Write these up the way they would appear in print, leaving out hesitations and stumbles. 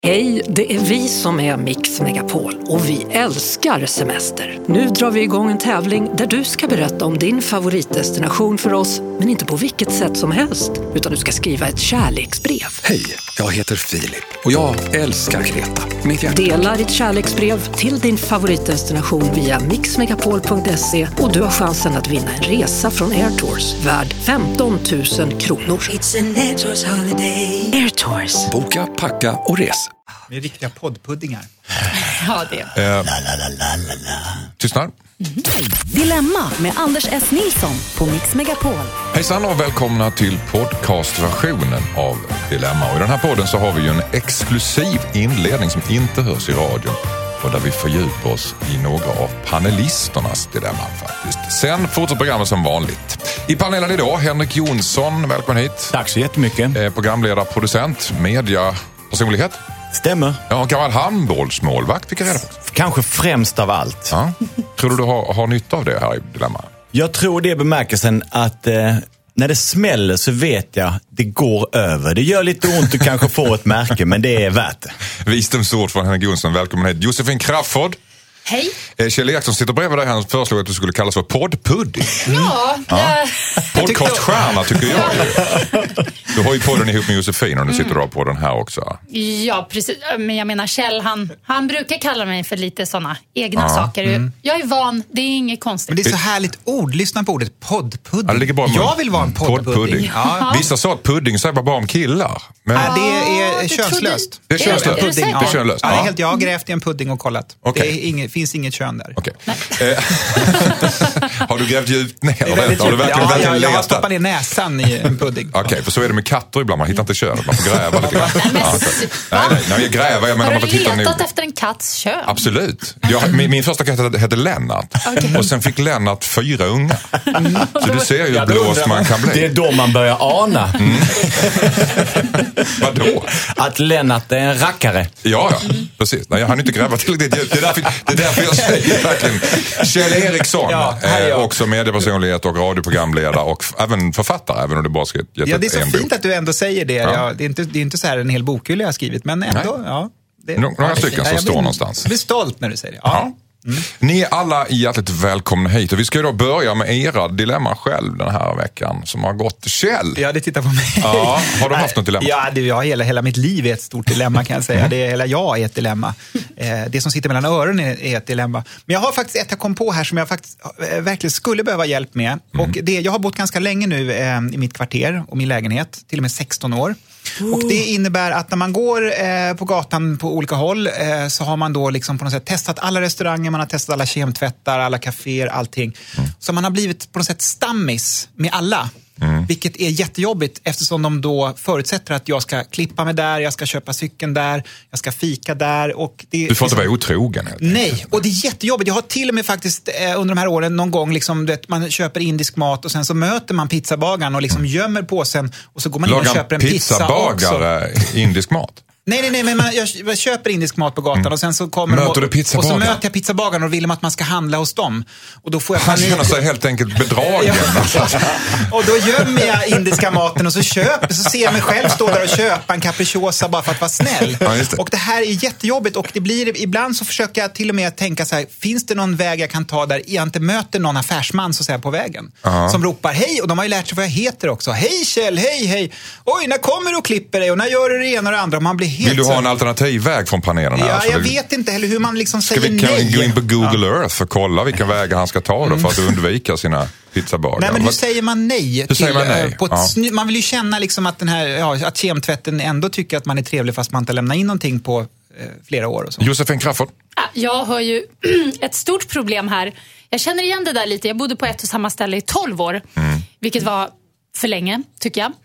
Hej, det är vi som är Mix Megapol och vi älskar semester. Nu drar vi igång en tävling där du ska berätta om din favoritdestination för oss, men inte på vilket sätt som helst, utan du ska skriva ett kärleksbrev. Hej, jag heter Filip och jag älskar Kreta. Dela ditt kärleksbrev till din favoritdestination via mixmegapol.se och du har chansen att vinna en resa från Air Tours värd 15 000 kronor. It's an Air Tours holiday. Air Tours. Boka, packa och res. Vi är riktiga poddpuddingar. Ja, det. Tystnad. Dilemma med Anders S. Nilsson på Mix Megapol. Hejsan och välkomna till podcastversionen av Dilemma. Och i den här podden så har vi ju en exklusiv inledning som inte hörs i radion. Och där vi fördjupar oss i några av panelisternas dilemma faktiskt. Sen fortsätter programmet som vanligt. I panelen idag, Henrik Jonsson, välkommen hit. Tack så jättemycket. Programledare, producent, media, personlighet. Stämmer. Ja, gammal handbollsmålvakt fick jag reda på. Kanske främst av allt. Ja. Tror du har nytta av det här i Dilemma? Jag tror det är bemärkelsen att när det smäller så vet jag det går över. Det gör lite ont att kanske få ett märke, men det är värt det. Visdomsord från Henrik Jonsson, välkommen hit. Josefin Crafoord. Hej. Kjell Eriksson sitter bredvid dig. Han föreslog att du skulle kallas för poddpudding. Ja. Podcaststjärna tycker jag ju. Du har ju podden ihop med Josefin och nu sitter du på den här också. Ja, precis. Men jag menar Kjell, han brukar kalla mig för lite sådana egna saker. Jag är van, det är inget konstigt. Men det är så härligt ord. Lyssna på ordet poddpudding. Ja, det ligger bra med jag vill vara en poddpudding. Ja. Vissa sa att pudding säger bara om killar. Men... Ja, det är könslöst. Det är könslöst. Pudding. Det är könlöst. Ja, jag har grävt i en pudding och kollat. Okay. Det finns inget kön där. Okay. Har du grävt djupt ner? Har du verkligen jag har stoppat ner näsan i en pudding. Okej, för så är det med katter ibland. Man hittar inte könet. Man får gräva lite grann. Nej, jag gräver. Jag menar, har man du får letat efter en katts kön? Absolut. Min första katt hette Lennart. Okay. Och sen fick Lennart 4 unga. Så du ser ju hur blåst man kan bli. Det är då man börjar ana. Vadå? Att Lennart är en rackare. Ja, precis. Nej, jag hann inte gräva till det. Det är därför jag säger verkligen. Kjell Eriksson, också mediepersonlighet och radioprogramledare och även författare, även om det bara ska det är så fint att du ändå säger det. Ja. Det är inte så här en hel bokhylla jag har skrivit, men ändå, några stycken som står någonstans. Jag blir stolt när du säger det. Ja. Ni är alla hjärtligt välkomna hit och vi ska då börja med era dilemma själv den här veckan som har gått. Kjell! Ja, det tittar på mig. Ja, har du haft något dilemma? Ja, hela mitt liv är ett stort dilemma kan jag säga. Hela jag är ett dilemma. Det som sitter mellan öronen är ett dilemma. Men jag har faktiskt ett jag kom på här som jag faktiskt verkligen skulle behöva hjälp med. Och jag har bott ganska länge nu i mitt kvarter och min lägenhet, till och med 16 år. Och det innebär att när man går på gatan på olika håll så har man då liksom på något sätt testat alla restauranger, man har testat alla kemtvättar, alla kaféer, allting. Så man har blivit på något sätt stammis med alla. Vilket är jättejobbigt eftersom de då förutsätter att jag ska klippa mig där, jag ska köpa cykeln där, jag ska fika där. Och det, du får inte vara otrogen. Nej, och det är jättejobbigt. Jag har till och med faktiskt under de här åren någon gång liksom, man köper indisk mat och sen så möter man pizzabagaren och liksom gömmer påsen och så går man in och köper en pizza också. Pizzabagare indisk mat? Nej, men jag köper indisk mat på gatan och sen så kommer möter du pizzabagaren? Och så möter jag pizzabagaren och vill att man ska handla hos dem. Och då får jag han känner sig helt enkelt bedragen. Och då gömmer jag indiska maten och så ser jag mig själv stå där och köpa en capricciosa bara för att vara snäll. Ja, och det här är jättejobbigt och det blir, ibland så försöker jag till och med tänka så här, finns det någon väg jag kan ta där jag inte möter någon affärsman så att säga på vägen? Som ropar hej, och de har ju lärt sig vad jag heter också. Hej Kjell, hej. Oj, när kommer du och klipper dig och när gör du det ena och det andra? Och man blir helt... Vill du ha en alternativ väg från panelen här? Ja, jag vet inte heller hur man liksom säger nej. Kan vi gå in på Google Earth och kolla vilken väg han ska ta då för att undvika sina pizzabagare? Nej, men hur säger man nej? Man vill ju känna liksom att att kemtvätten ändå tycker att man är trevlig fast man inte lämnar in någonting på flera år och så. Josefin Crafoord? Jag har ju ett stort problem här. Jag känner igen det där lite. Jag bodde på ett och samma ställe i 12 år. Vilket var för länge, tycker jag.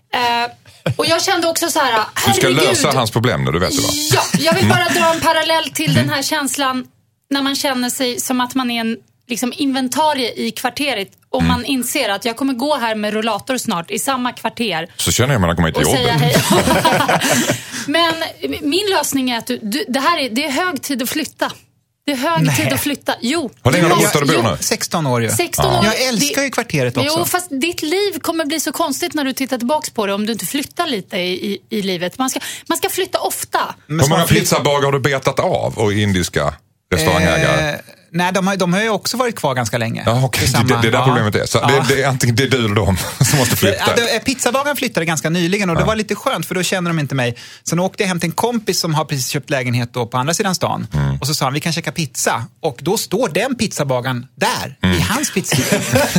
Och jag kände också så här, du ska lösa hans problem när du vet det, va? Ja, jag vill bara dra en parallell till den här känslan när man känner sig som att man är en liksom inventarie i kvarteret och man inser att jag kommer gå här med rullator snart i samma kvarter. Så känner jag att man kommer till jobbet. Men min lösning är att det är hög tid att flytta. Det är hög tid att flytta. Jo. Hur länge har du bott nu? 16 år ju. 16 år. Jag älskar ju kvarteret också. Jo, fast ditt liv kommer bli så konstigt när du tittar tillbaka på det om du inte flyttar lite i livet. Man ska flytta ofta. Hur många pizzabagare har du betat av och indiska restaurangägare? Nej, de har ju också varit kvar ganska länge. Ja, okay. Det är där problemet är. Så det är antingen det är du eller dem som måste flytta. Pizzabagaren flyttade ganska nyligen och det var lite skönt för då känner de inte mig. Sen åkte jag hem till en kompis som har precis köpt lägenhet då på andra sidan stan. Och så sa han, vi kan käka pizza. Och då står den pizzabagaren där, i hans pizzeria.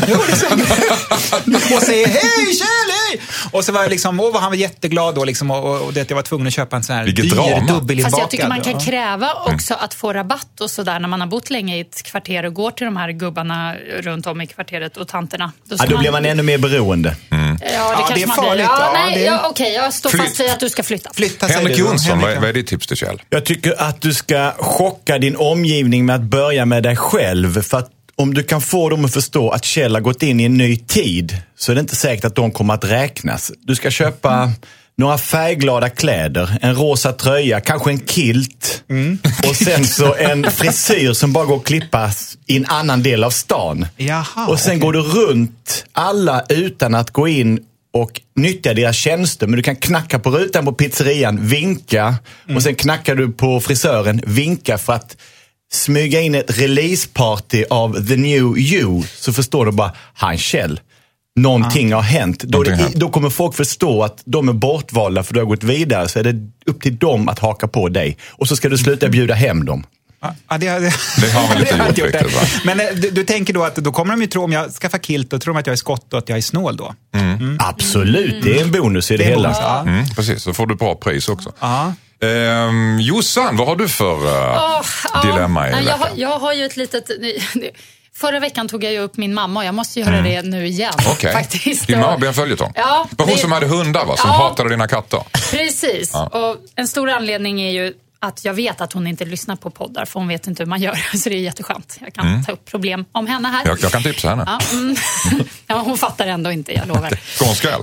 Och säger, hej Kjell! Och så var jag liksom, var han var jätteglad då liksom, och det jag var tvungen att köpa en sån här dyr dubbelinbakad. Fast jag tycker man kan kräva också att få rabatt och sådär när man har bott länge i ett kvarter och går till de här gubbarna runt om i kvarteret och tanterna. Då blir man ännu mer beroende. Ja, det kanske det är man farligt. blir. Okej, jag står fast vid att du ska flytta. Henrik Jonsson, vad är ditt tips till Kjell? Jag tycker att du ska chocka din omgivning med att börja med dig själv. För att om du kan få dem att förstå att Kjell har gått in i en ny tid så är det inte säkert att de kommer att räknas. Du ska köpa några färgglada kläder, en rosa tröja, kanske en kilt och sen så en frisyr som bara går att klippas i en annan del av stan. Jaha, och sen går du runt alla utan att gå in och nyttja deras tjänster. Men du kan knacka på rutan på pizzerian, vinka och sen knackar du på frisören, vinka för att smyga in ett releaseparty av The New You. Så förstår du bara, han Kjell. Någonting har hänt. Då kommer folk förstå att de är bortvalda för du har gått vidare. Så är det upp till dem att haka på dig. Och så ska du sluta bjuda hem dem. Ja, det har man inte gjort riktigt, va? Men du tänker då att då kommer de ju tro, om jag skaffar kilt och tror de att jag är skott och att jag är snål då. Absolut, det är en bonus i det hela. Precis, så får du bra pris också. Jossan, vad har du för dilemma i veckan? Jag har ju ett litet... Förra veckan tog jag ju upp min mamma och jag måste göra det nu igen. Faktiskt. Din mamma blir en följetong. Ja, hon som hade hundar, va? Som hatade dina katter. Precis. Ja. Och en stor anledning är ju att jag vet att hon inte lyssnar på poddar för hon vet inte hur man gör. Så det är jätteskönt. Jag kan ta upp problem om henne här. Jag kan tipsa henne. Ja, ja, hon fattar ändå inte, jag lovar. Skånskväll.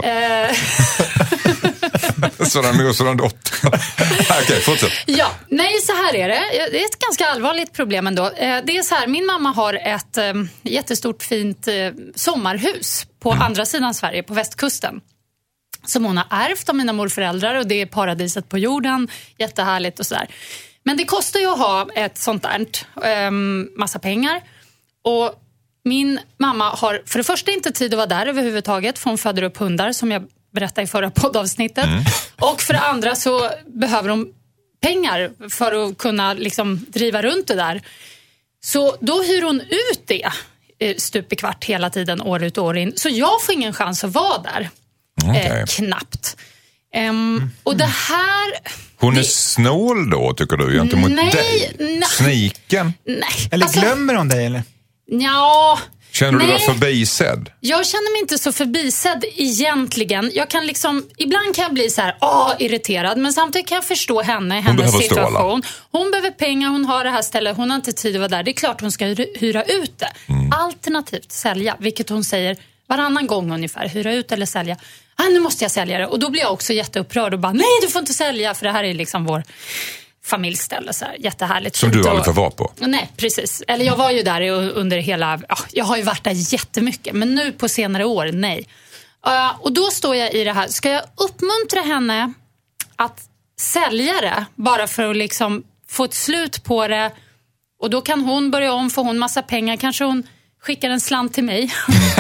Sådan dotter. Okej, fortsätt. Ja, nej, så här är det. Det är ett ganska allvarligt problem ändå. Det är så här, min mamma har ett jättestort fint sommarhus på andra sidan Sverige, på västkusten. Som hon har ärvt av mina morföräldrar och det är paradiset på jorden. Jättehärligt och sådär. Men det kostar ju att ha ett sånt där, massa pengar. Och min mamma har för det första inte tid att vara där överhuvudtaget för hon föder upp hundar som jag berättade i förra poddavsnittet. Och för det andra så behöver de pengar för att kunna liksom driva runt det där. Så då hyr hon ut det stup i kvart hela tiden, år ut och år in. Så jag får ingen chans att vara där. Knappt. Och det här... Hon är snål då, tycker du, gentemot dig? Sniken? Nej. Eller glömmer hon dig, eller? Ja... Känner du dig förbisedd? Jag känner mig inte så förbisedd egentligen. Jag kan liksom, ibland kan jag bli så här, irriterad. Men samtidigt kan jag förstå henne, hennes situation. Hon behöver pengar, hon har det här stället. Hon har inte tid att vara där. Det är klart hon ska hyra ut det. Alternativt sälja, vilket hon säger varannan gång ungefär. Hyra ut eller sälja. Nu måste jag sälja det. Och då blir jag också jätteupprörd och bara, nej du får inte sälja. För det här är liksom vår... familjställe, så här, jättehärligt. Som du aldrig får vara på? Nej, precis. Eller jag var ju där under hela... jag har ju varit där jättemycket, men nu på senare år, nej. Och då står jag i det här. Ska jag uppmuntra henne att sälja det bara för att liksom få ett slut på det? Och då kan hon börja om, får hon massa pengar. Kanske hon skickar en slant till mig.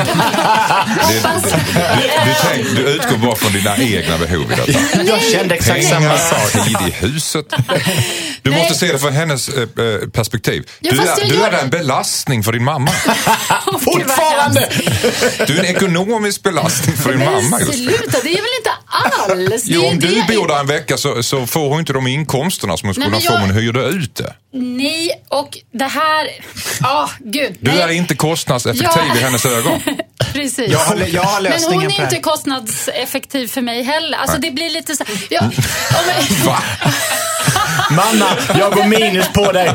Du utgår bara från dina egna behov i detta. Jag kände exakt samma sak. Tid i huset. Du måste se det från hennes perspektiv. Ja, du är en belastning för din mamma. Fortfarande! Du är en ekonomisk belastning för din mamma. Sluta, det är väl inte alls. Jo, om du bor där en vecka så får hon inte de inkomsterna som hon skulle få om hon hyrde ut det. Nej, och det här... gud. Du är inte kostnadseffektiv i hennes ögon. Precis. Jag har men hon är på inte kostnadseffektiv för mig heller. Alltså det blir lite så... Va? Mamma, jag går minus på dig.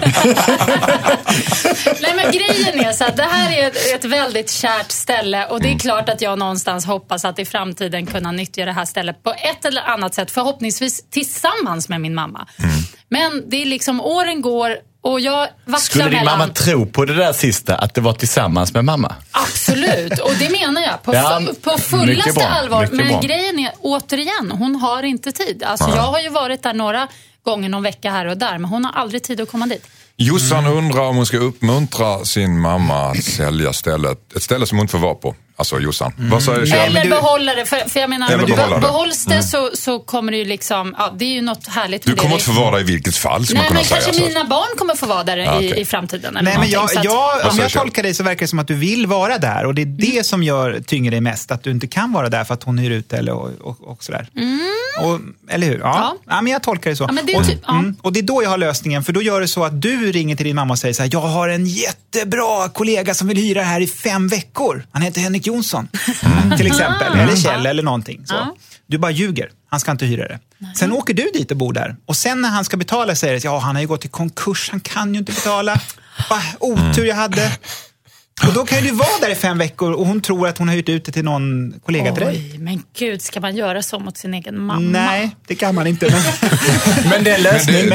Nej, men grejen är så att det här är ett väldigt kärt ställe. Och det är klart att jag någonstans hoppas att i framtiden kunna nyttja det här stället på ett eller annat sätt. Förhoppningsvis tillsammans med min mamma. Men det är liksom, åren går Och jag vacklar Skulle din mamma tro på det där sista, att det var tillsammans med mamma? Absolut, och det menar jag på fullaste allvar. Men grejen är, återigen, hon har inte tid. Alltså, jag har ju varit där några gånger, någon vecka här och där, men hon har aldrig tid att komma dit. Jossan undrar om hon ska uppmuntra sin mamma att sälja ett ställe som hon inte får vara på. Alltså Jossan. Vad säger Kjell? Eller behålla det. För jag menar, behålls det så kommer det ju liksom, ja, det är ju något härligt. Du kommer inte få vara där i vilket fall, som man kunna säga. Kanske mina barn kommer få vara där i framtiden. Eller nej, men om jag tolkar dig så verkar det som att du vill vara där. Och det är det som tynger dig mest. Att du inte kan vara där för att hon hyr ut och sådär. Eller hur? Ja, men jag tolkar det så. Ja, men det och det är då jag har lösningen. För då gör det så att du ringer till din mamma och säger så här: jag har en jättebra kollega som vill hyra här i 5 veckor. Han heter Henrik Jonsson, till exempel. Eller Kjell eller någonting. Så. Du bara ljuger. Han ska inte hyra det. Sen åker du dit och bor där. Och sen när han ska betala säger det: ja, han har ju gått i konkurs. Han kan ju inte betala. Vad otur jag hade. Och då kan ju du vara där i 5 veckor och hon tror att hon har hyrt ut det till någon kollega till dig. Oj, men gud, ska man göra så mot sin egen mamma? Nej, det kan man inte. Men det är en lösning.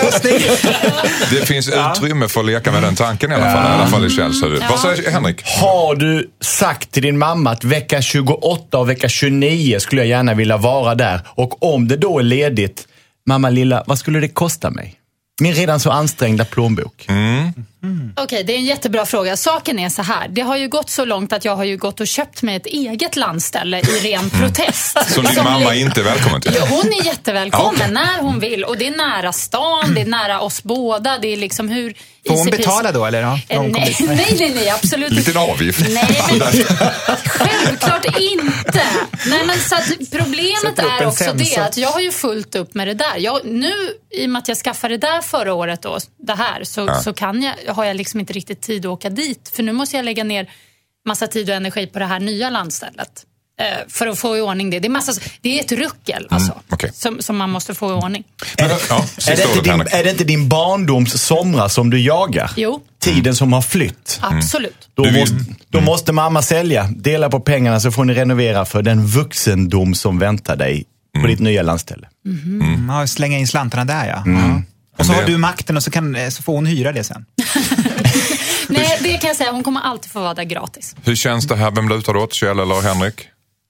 Det finns utrymme för att leka med den tanken i alla fall i Kjells. Vad säger Henrik? Har du sagt till din mamma att vecka 28 och vecka 29 skulle jag gärna vilja vara där? Och om det då är ledigt, mamma lilla, vad skulle det kosta mig? Min redan så ansträngda plånbok. Okej, det är en jättebra fråga. Saken är så här. Det har ju gått så långt att jag har ju gått och köpt mig ett eget landställe i ren protest. Som din mamma inte är välkommen till. Ja, hon är jättevälkommen när hon vill. Och det är nära stan, det är nära oss båda. Det är liksom hur... Får hon betala då, eller? Ja, nej, absolut inte. Liten avgift. Nej, men självklart inte. Nej, men så att problemet är också det att jag har ju fullt upp med det där. Nu, i och med att jag skaffade det där förra året då, det här, så har jag liksom inte riktigt tid att åka dit. För nu måste jag lägga ner massa tid och energi på det här nya landstället. För att få i ordning det. Det är ett ruckel alltså, som man måste få i ordning. Är det inte din barndoms somrar som du jagar? Jo. Tiden som har flytt? Absolut. Då måste mamma sälja. Dela på pengarna så får ni renovera för den vuxendom som väntar dig på ditt nya landställe. Ja, slänga in slantarna där, ja. Och så har du makten och så får hon hyra det sen. Nej, det kan jag säga. Hon kommer alltid få vara där gratis. Hur känns det här? Vem lutar du åt, Kjell eller Henrik?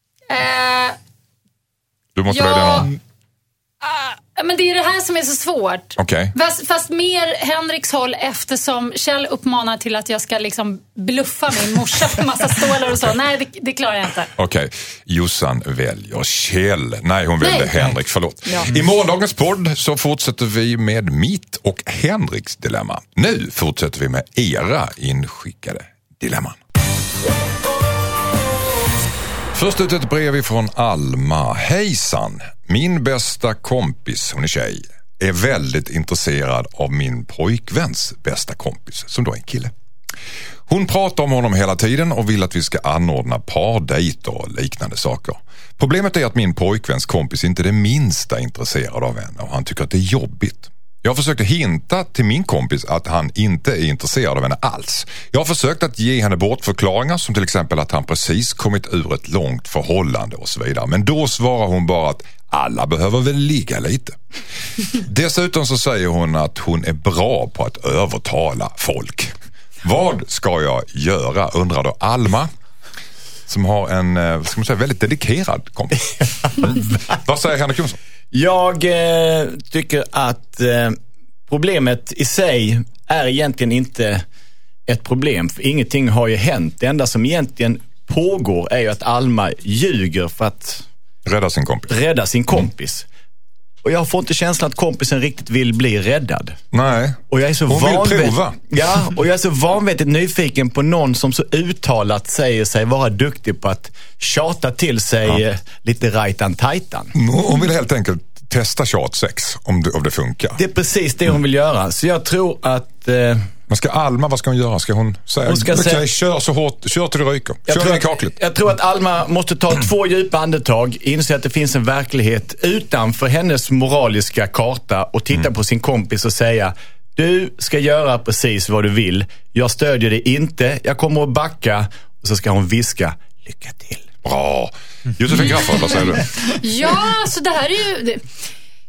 Du måste välja någon. Men det är det här som är så svårt. Okay. Fast mer Henriks håll, eftersom Kjell uppmanar till att jag ska liksom bluffa min morsa på massa stålar och så. Nej, det klarar jag inte. Okej. Jossan väljer Kjell. Nej, hon väljer Henrik, förlåt. Ja. I morgondagens podd så fortsätter vi med mitt och Henriks dilemma. Nu fortsätter vi med era inskickade dilemman. Först ut ett brev ifrån Alma. Hejsan, min bästa kompis, hon är tjej, är väldigt intresserad av min pojkväns bästa kompis, som då är en kille. Hon pratar om honom hela tiden och vill att vi ska anordna pardejter och liknande saker. Problemet är att min pojkväns kompis inte är det minsta intresserad av henne och han tycker att det är jobbigt. Jag försökte hinta till min kompis att han inte är intresserad av henne alls. Jag har försökt att ge henne bortförklaringar som till exempel att han precis kommit ur ett långt förhållande och så vidare. Men då svarar hon bara att alla behöver väl ligga lite. Dessutom så säger hon att hon är bra på att övertala folk. Vad ska jag göra, undrar då Alma, som har en, ska man säga, väldigt dedikerad kompis. Vad säger Henrik Jonsson? Jag tycker att problemet i sig är egentligen inte ett problem. För ingenting har ju hänt. Det enda som egentligen pågår är ju att Alma ljuger för att rädda sin kompis. Och jag får inte känslan att kompisen riktigt vill bli räddad. Nej, och jag är så hon vill prova. Ja, och jag är så vanvettigt nyfiken på någon som så uttalat säger sig vara duktig på att tjata till sig lite rajtan-tajtan. Hon vill helt enkelt testa tjatsex om det funkar. Det är precis det hon vill göra. Så jag tror att... Men ska Alma, vad ska hon göra? Ska hon säga, kör så hårt, kör till det ryker. Kör i kaklet. Jag tror att Alma måste ta 2 djupa andetag, inse att det finns en verklighet utanför hennes moraliska karta och titta på sin kompis och säga: du ska göra precis vad du vill. Jag stödjer dig inte. Jag kommer att backa. Och så ska hon viska: lycka till. Bra. Josefin Crafoord, vad säger du? Ja, så det här är ju...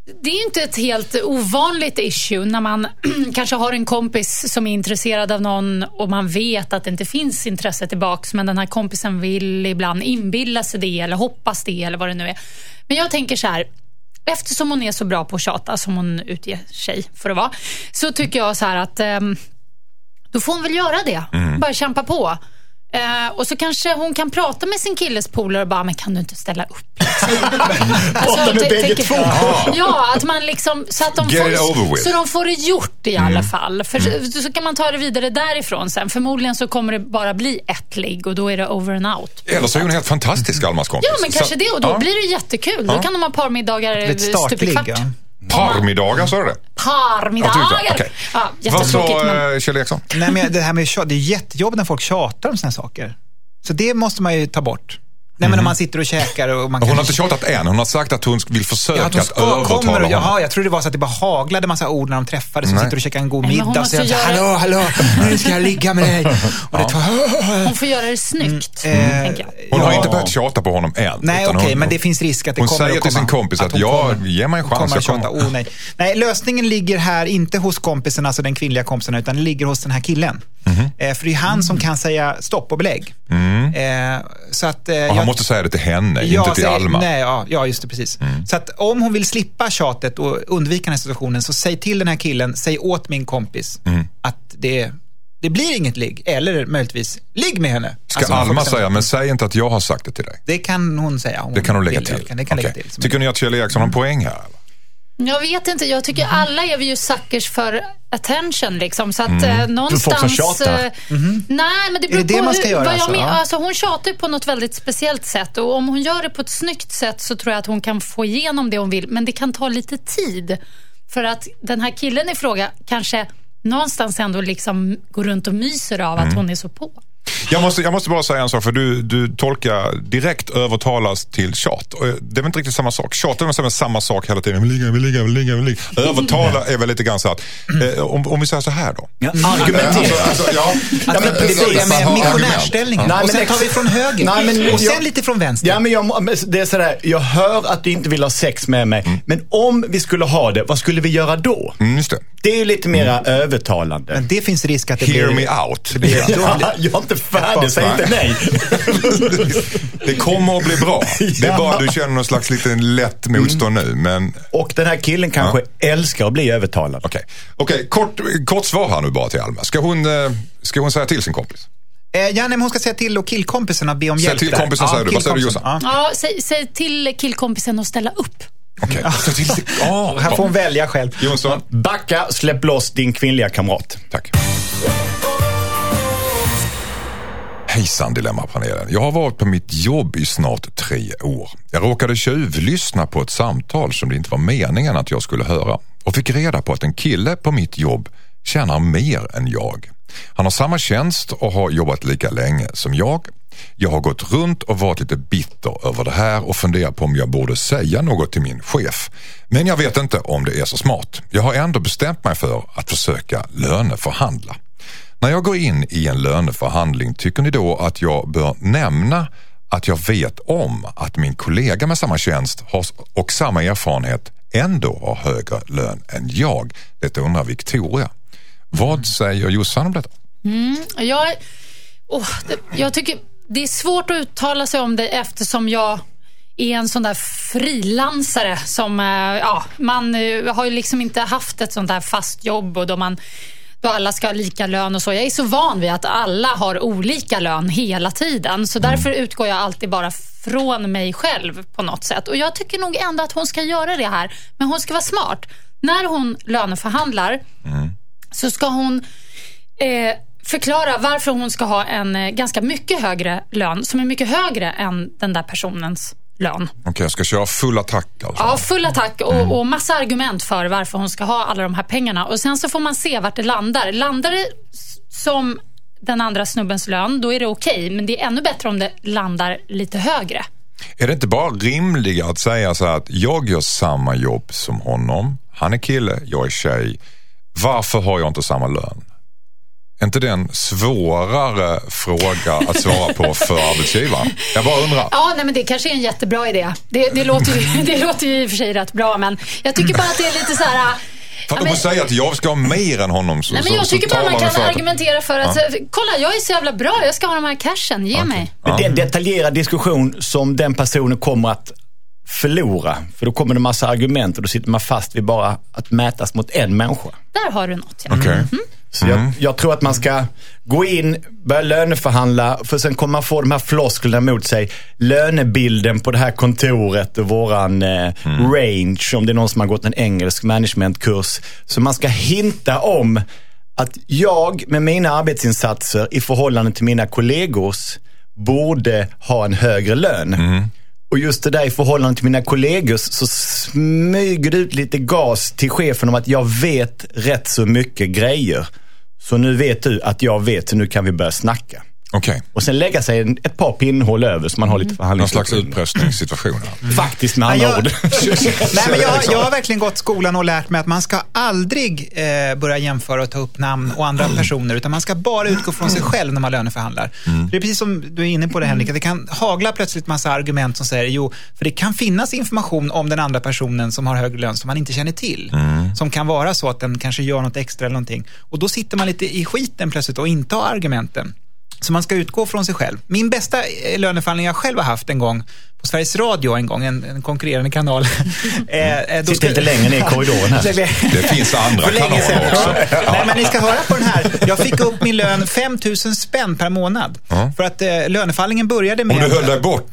Det är ju inte ett helt ovanligt issue när man kanske har en kompis som är intresserad av någon och man vet att det inte finns intresse tillbaks, men den här kompisen vill ibland inbilla sig det eller hoppas det eller vad det nu är. Men jag tänker så här, eftersom hon är så bra på att tjata som hon utger sig för att vara, så tycker jag så här att då får hon väl göra det. Bara kämpa på. Och så kanske hon kan prata med sin killes polare och bara, men kan du inte ställa upp? Prata med bägge två. Ja, att man liksom, så att de får det gjort i alla fall. För så kan man ta det vidare därifrån sen. Förmodligen så kommer det bara bli ett ligg och då är det over and out. Eller så är hon helt fantastisk, Almas kompis. Ja, men kanske det, och då blir det jättekul. Då kan de ha parmiddagar stupikvart. Parmiddagar, sa du det? Parmiddagar! Okay. Ja, vad sa Kjell Eriksson? Nej, men det här med tjat, det är jättejobbigt när folk tjatar om såna saker. Så det måste man ju ta bort. Nej, men om man sitter och käkar och man hon har inte tjatat än. Hon har sagt att hon vill försöka att övertala honom. Jaha, jag tror det var så att det bara haglade massa ord när de träffades och sitter och käkar en god middag och säger hallå, nu ska jag ligga med dig. Och hon får göra det snyggt, tänker jag. Hon har inte börjat tjata på honom än. Nej, okej, men det finns risk att det kommer att komma. Hon säger till sin kompis att ge mig en chans. Nej, lösningen ligger här inte hos kompisen, alltså den kvinnliga kompisen, utan det ligger hos den här killen. För det är han som kan säga stopp och belägg. Så att, han måste säga det till henne, inte till Alma. Nej, ja, just det, precis. Så att om hon vill slippa tjatet och undvika den här situationen, så säg till den här killen, säg åt min kompis att det blir inget ligg, eller möjligtvis ligg med henne. Ska alltså, Alma säga, men säg inte att jag har sagt det till dig. Det kan hon säga. Det kan hon lägga till. Lägga till. Tycker ni att Kjell Eriksson har en poäng här? Eller? Jag vet inte, jag tycker alla är vi ju suckers för attention liksom, så att någonstans folk som tjatar. Nej, men det beror det på man ska göra, vad jag menar. Alltså hon tjatar på något väldigt speciellt sätt, och om hon gör det på ett snyggt sätt så tror jag att hon kan få igenom det hon vill, men det kan ta lite tid för att den här killen i fråga kanske någonstans ändå liksom går runt och myser av att hon är så på. Jag måste bara säga en sak, för du tolkar direkt övertalas till tjat. Det är väl inte riktigt samma sak. Tjat är väl samma sak hela tiden. Vi ligga. Övertala är väl lite grann så att om vi säger så här då. Argumentera. Det börjar med missionärställningen. Och sen tar vi från höger. Och sen lite från vänster. Ja, men det är sådär, jag hör att du inte vill ha sex med mig. Men om vi skulle ha det, vad skulle vi göra då? Just det. Det är ju lite mera övertalande. Men det finns risk att det Hear blir... me out. Jag är inte färdig, säg inte nej. Det kommer att bli bra. Det är bara du känner någon slags lite lätt motstånd nu. Men... Och den här killen kanske älskar att bli övertalad. Okej. Kort svar här nu bara till Alma. Ska hon säga till sin kompis? Men hon ska säga till och killkompisen att be om hjälp. Säg till kompisen, säger du. Vad säger du, Jossan? Ja, säg till killkompisen att ställa upp. Okej. Här får hon välja själv. Jonsson. Backa, släpp loss din kvinnliga kamrat. Tack. Hejsan Dilemmapanelen. Jag har varit på mitt jobb i snart 3 år. Jag råkade tjuvlyssna på ett samtal som det inte var meningen att jag skulle höra. Och fick reda på att en kille på mitt jobb tjänar mer än jag. Han har samma tjänst och har jobbat lika länge som jag. Jag har gått runt och varit lite bitter över det här och funderat på om jag borde säga något till min chef. Men jag vet inte om det är så smart. Jag har ändå bestämt mig för att försöka löneförhandla. När jag går in i en löneförhandling, tycker ni då att jag bör nämna att jag vet om att min kollega med samma tjänst och samma erfarenhet ändå har högre lön än jag? Detta undrar Victoria. Vad säger Jossan om detta? Jag tycker det är svårt att uttala sig om det, eftersom jag är en sån där frilansare som, man har ju liksom inte haft ett sånt där fast jobb och då alla ska ha lika lön och så. Jag är så van vid att alla har olika lön hela tiden. Så därför utgår jag alltid bara från mig själv på något sätt. Och jag tycker nog ändå att hon ska göra det här. Men hon ska vara smart. När hon löneförhandlar så ska hon förklara varför hon ska ha en ganska mycket högre lön, som är mycket högre än den där personens lön. Okej, jag ska köra full attack alltså. Ja, full attack och massa argument för varför hon ska ha alla de här pengarna. Och sen så får man se vart det landar. Landar det som den andra snubbens lön, då är det okej. Men det är ännu bättre om det landar lite högre. Är det inte bara rimligt att säga så här att jag gör samma jobb som honom, han är kille, jag är tjej, varför har jag inte samma lön? Är inte det en svårare fråga att svara på för arbetsgivaren? Jag bara undrar. Ja, nej, men det kanske är en jättebra idé. Det låter ju i och för sig rätt bra, men jag tycker bara att det är lite så här... För att de får säga att jag ska ha mer än honom. Nej, men jag tycker bara man kan argumentera för att kolla, jag är så jävla bra, jag ska ha de här cashen, ge mig. Men det är en detaljerad diskussion som den personen kommer att förlora. För då kommer det en massa argument och då sitter man fast vid bara att mätas mot en människa. Där har du något, ja. Okay. Så jag tror att man ska gå in, börja löneförhandla, för sen kommer man få de här flosklerna mot sig. Lönebilden på det här kontoret och våran range, om det är någon som har gått en engelsk managementkurs. Så man ska hinta om att jag med mina arbetsinsatser i förhållande till mina kollegors borde ha en högre lön. Och just det där i förhållande till mina kollegor så smyger det ut lite gas till chefen om att jag vet rätt så mycket grejer. Så nu vet du att jag vet, så nu kan vi börja snacka. Okay. Och sen lägga sig ett par pinnhål över så man har lite förhandling. Någon slags utpressningssituation. Faktiskt med andra ord. Nej, men jag har verkligen gått skolan och lärt mig att man ska aldrig börja jämföra och ta upp namn och andra personer, utan man ska bara utgå från sig själv när man löneförhandlar. Det är precis som du är inne på det, Henrik, att det kan hagla plötsligt massa argument som säger, jo, för det kan finnas information om den andra personen som har högre lön som man inte känner till. Som kan vara så att den kanske gör något extra eller någonting. Och då sitter man lite i skiten plötsligt och inte har argumenten. Så man ska utgå från sig själv. Min bästa löneförhandling jag själv har haft en gång på Sveriges Radio, en konkurrerande kanal. Sitter inte längre ner i korridoren här. Det finns andra kanaler också. Nej, men ni ska höra på den här. Jag fick upp min lön 5 000 spänn per månad. För att löneförhandlingen började med... Och du höll dig bort.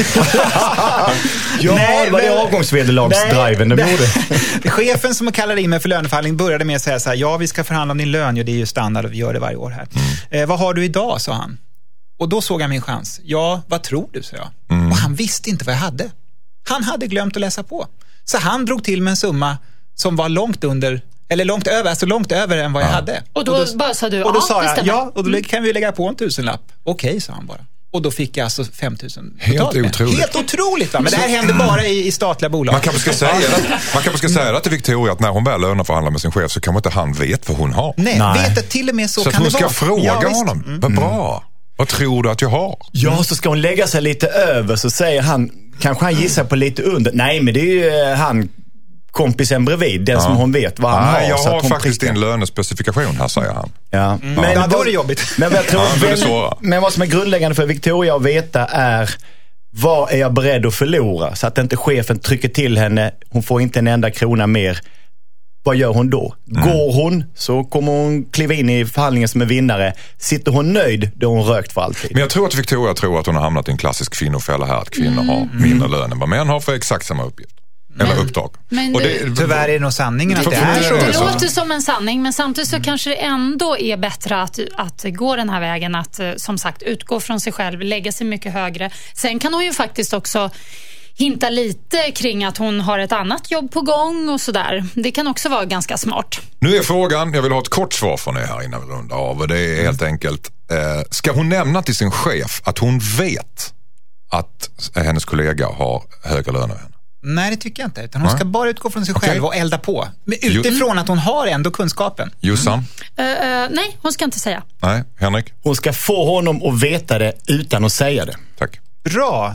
Nej, var det avgångsvederlagsdriven det borde? Chefen som kallade in mig för löneförhandling började med att säga så här: ja, vi ska förhandla om din lön, ja, det är ju standard och vi gör det varje år här. Vad har du idag, sa han. Och då såg jag min chans. Ja, vad tror du, sa jag. Och han visste inte vad jag hade. Han hade glömt att läsa på. Så han drog till med en summa som var långt under, eller långt över, alltså långt över än vad jag hade. Och då bara sa du, och då sa det jag, stämmer. ja, och då kan vi lägga på en 1000-lapp. Okej, sa han bara. Och då fick jag alltså 5 000. Helt otroligt. Helt otroligt, va? Men det här händer bara i statliga bolag. Man kanske ska säga till Victoria att när hon börjar löneförhandla med sin chef så kan inte han vet vad hon har. Nej. Vet att till och med så kan det vara. Så hon ska fråga honom, vad bra. Vad tror du att jag har? Ja, så ska hon lägga sig lite över, så säger han, kanske han gissar på lite under. Nej, men det är ju han, kompisen bredvid, den som hon vet vad han har. Jag så har att hon faktiskt en lönespecifikation här, säger han. Ja. Men då är det jobbigt. Men jag tror, men vad som är grundläggande för Victoria att veta är, vad är jag beredd att förlora? Så att inte chefen trycker till henne, hon får inte en enda krona mer. Vad gör hon då? Går hon, så kommer hon kliva in i förhandlingen som en vinnare. Sitter hon nöjd, då har hon rökt för alltid. Men jag tror att Victoria tror att hon har hamnat i en klassisk kvinnofälla här. Att kvinnor har mindre lön än vad män har för exakt samma uppgift. Eller uppdrag. Men och tyvärr är det nog sanningen att det är så. Det låter som en sanning, men samtidigt så kanske det ändå är bättre att gå den här vägen, att som sagt utgå från sig själv, lägga sig mycket högre. Sen kan hon ju faktiskt också hinta lite kring att hon har ett annat jobb på gång och sådär. Det kan också vara ganska smart. Nu är frågan, jag vill ha ett kort svar från er här innan vi rundar av. Och det är helt enkelt, ska hon nämna till sin chef att hon vet att hennes kollega har högre lön än henne? Nej, det tycker jag inte. Utan hon ska bara utgå från sig själv och elda på. Men utifrån att hon har ändå kunskapen. Jossan? Nej, hon ska inte säga. Nej, Henrik? Hon ska få honom att veta det utan att säga det. Tack. Bra.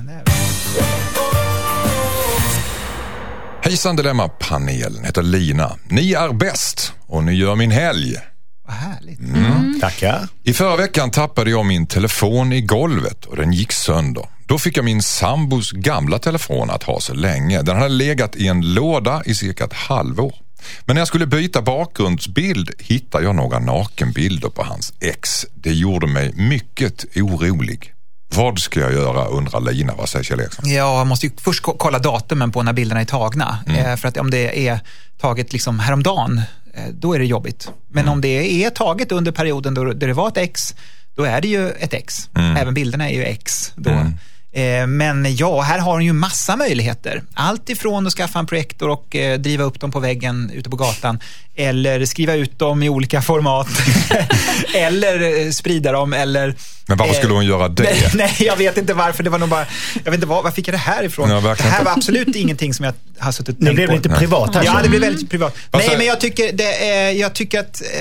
Hejsan Dilemma-panelen, heter Lina. Ni är bäst och ni gör min helg. Vad härligt. Tackar. I förra veckan tappade jag min telefon i golvet och den gick sönder. Då fick jag min sambos gamla telefon att ha så länge. Den hade legat i en låda i cirka ett halvår. Men när jag skulle byta bakgrundsbild hittade jag några nakenbilder på hans ex. Det gjorde mig mycket orolig. Vad ska jag göra, undrar Lina. Vad säger Kjell Eriksson? Ja, jag måste ju först kolla datumen på när bilderna är tagna. För att om det är taget liksom häromdagen, då är det jobbigt. Men om det är taget under perioden då det var ett ex, då är det ju ett ex. Även bilderna är ju ex då. Men ja, här har hon ju massa möjligheter. Allt ifrån att skaffa en projektor och driva upp dem på väggen ute på gatan, eller skriva ut dem i olika format eller sprida dem, eller... Men varför skulle hon göra det? Nej, jag vet inte varför. Det var nog bara... Jag vet inte var fick jag det här ifrån? Ja, det här var absolut ingenting som jag har suttit och tänkt på. Det blev lite privat här. Ja, det blev väldigt privat. Nej, men jag tycker att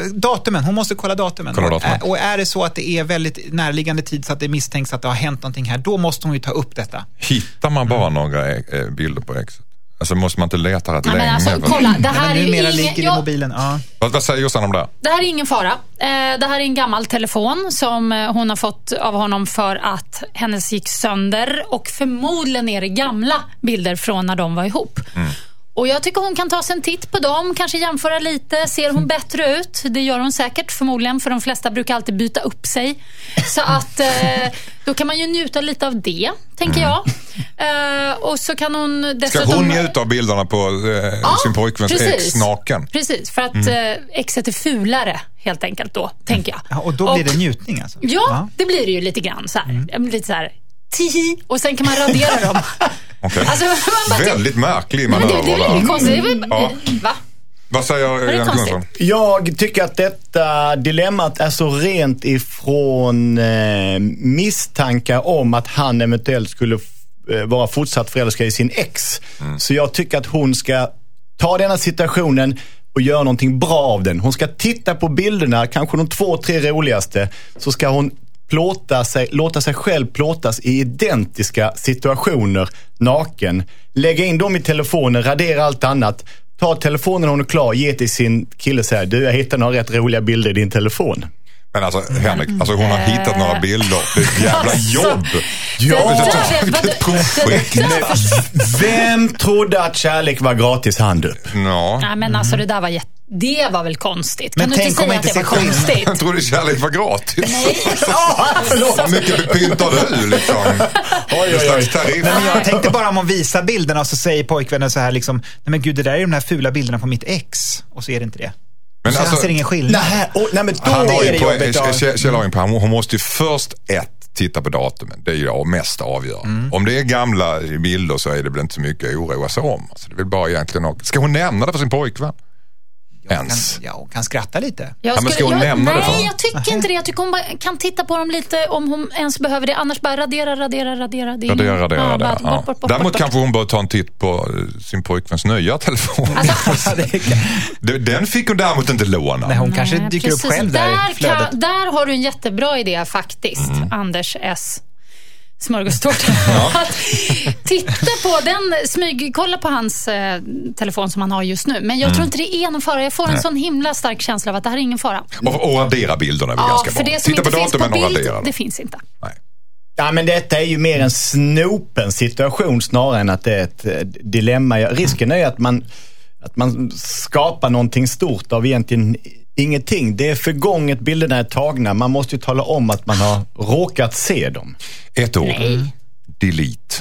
datumen, hon måste kolla datumen. Kolla datumen. Och är det så att det är väldigt närliggande tid så att det misstänks att det har hänt någonting här, då måste hon ju ta upp detta. Hittar man bara några bilder på exet? Alltså måste man inte leta rätt länge? Men alltså, kolla, det här är numera ingen... ligger i mobilen. Ja. Vad säger Jossan om det? Det här är ingen fara. Det här är en gammal telefon som hon har fått av honom för att hennes gick sönder. Och förmodligen är det gamla bilder från när de var ihop. Och jag tycker hon kan ta sig en titt på dem, kanske jämföra lite. Ser hon bättre ut? Det gör hon säkert förmodligen, för de flesta brukar alltid byta upp sig. Så att då kan man ju njuta lite av det, tänker jag. Och så kan hon dessutom... Ska hon njuta av bilderna på sin pojkväns ex naken? Precis, för att exet är fulare helt enkelt då, tänker jag. Ja, och då blir det njutning alltså? Ja, det blir det ju lite grann så här. Lite så här, tihi, och sen kan man radera dem. Okay. Alltså, väldigt märklig manöver. Det är konstigt. Va? Vad säger Jan Kungsson? Jag tycker att detta dilemmat är så rent ifrån misstankar om att han eventuellt skulle vara fortsatt förälskad i sin ex. Så jag tycker att hon ska ta denna situationen och göra någonting bra av den. Hon ska titta på bilderna, kanske de 2-3 roligaste, så ska hon låta sig själv plåtas i identiska situationer naken. Lägga in dem i telefonen, radera allt annat. Ta telefonen när hon är klar, ge till sin kille och säga: du, jag hittar några rätt roliga bilder i din telefon. Men alltså Henrik, alltså hon har hittat några bilder. Det är ett jävla jobb. Vem trodde att kärlek var gratis, hand upp? Ja, men alltså det där var det var väl konstigt. Kan men du inte säga att det var konstigt? Jag trodde kärlek var gratis. Nej. Hur mycket pyntar du liksom? Nej, men jag tänkte bara om hon visar bilderna och så säger pojkvännen så här liksom: nej men gud, det där är de här fula bilderna på mitt ex. Och så är det inte det. Men så alltså, han ser ingen skillnad. Nej, men då han är det jobbigt. Kjell har en poäng. Hon måste ju först titta på datumen. Det är ju mest avgörande. Om det är gamla bilder så är det väl inte så mycket att oroa sig om. Alltså, det vill bara egentligen... Ska hon nämna det för sin pojkvän? Hon kan skratta lite. Men ska hon nämna det för? Nej, jag tycker inte det. Jag tycker hon bara kan titta på dem lite om hon ens behöver det. Annars bara radera. Däremot kanske hon bör ta en titt på sin pojkväns nya telefon. Alltså, den fick hon däremot inte låna. Nej, hon kanske dyker upp själv där i flödet. Där har du en jättebra idé faktiskt, Anders S. Smörgåstårta. Titta på den, kolla på hans telefon som han har just nu. Men jag tror inte det är någon fara. Jag får en sån himla stark känsla av att det här är ingen fara. Och radera bilderna är väl ganska bra. Titta på datumen och radera. Det finns inte. Nej. Ja, men detta är ju mer en snopen situation snarare än att det är ett dilemma. Risken är ju att man skapar någonting stort av egentligen ingenting. Det är förgånget, bilderna är tagna. Man måste ju tala om att man har råkat se dem. Ett ord. Delete.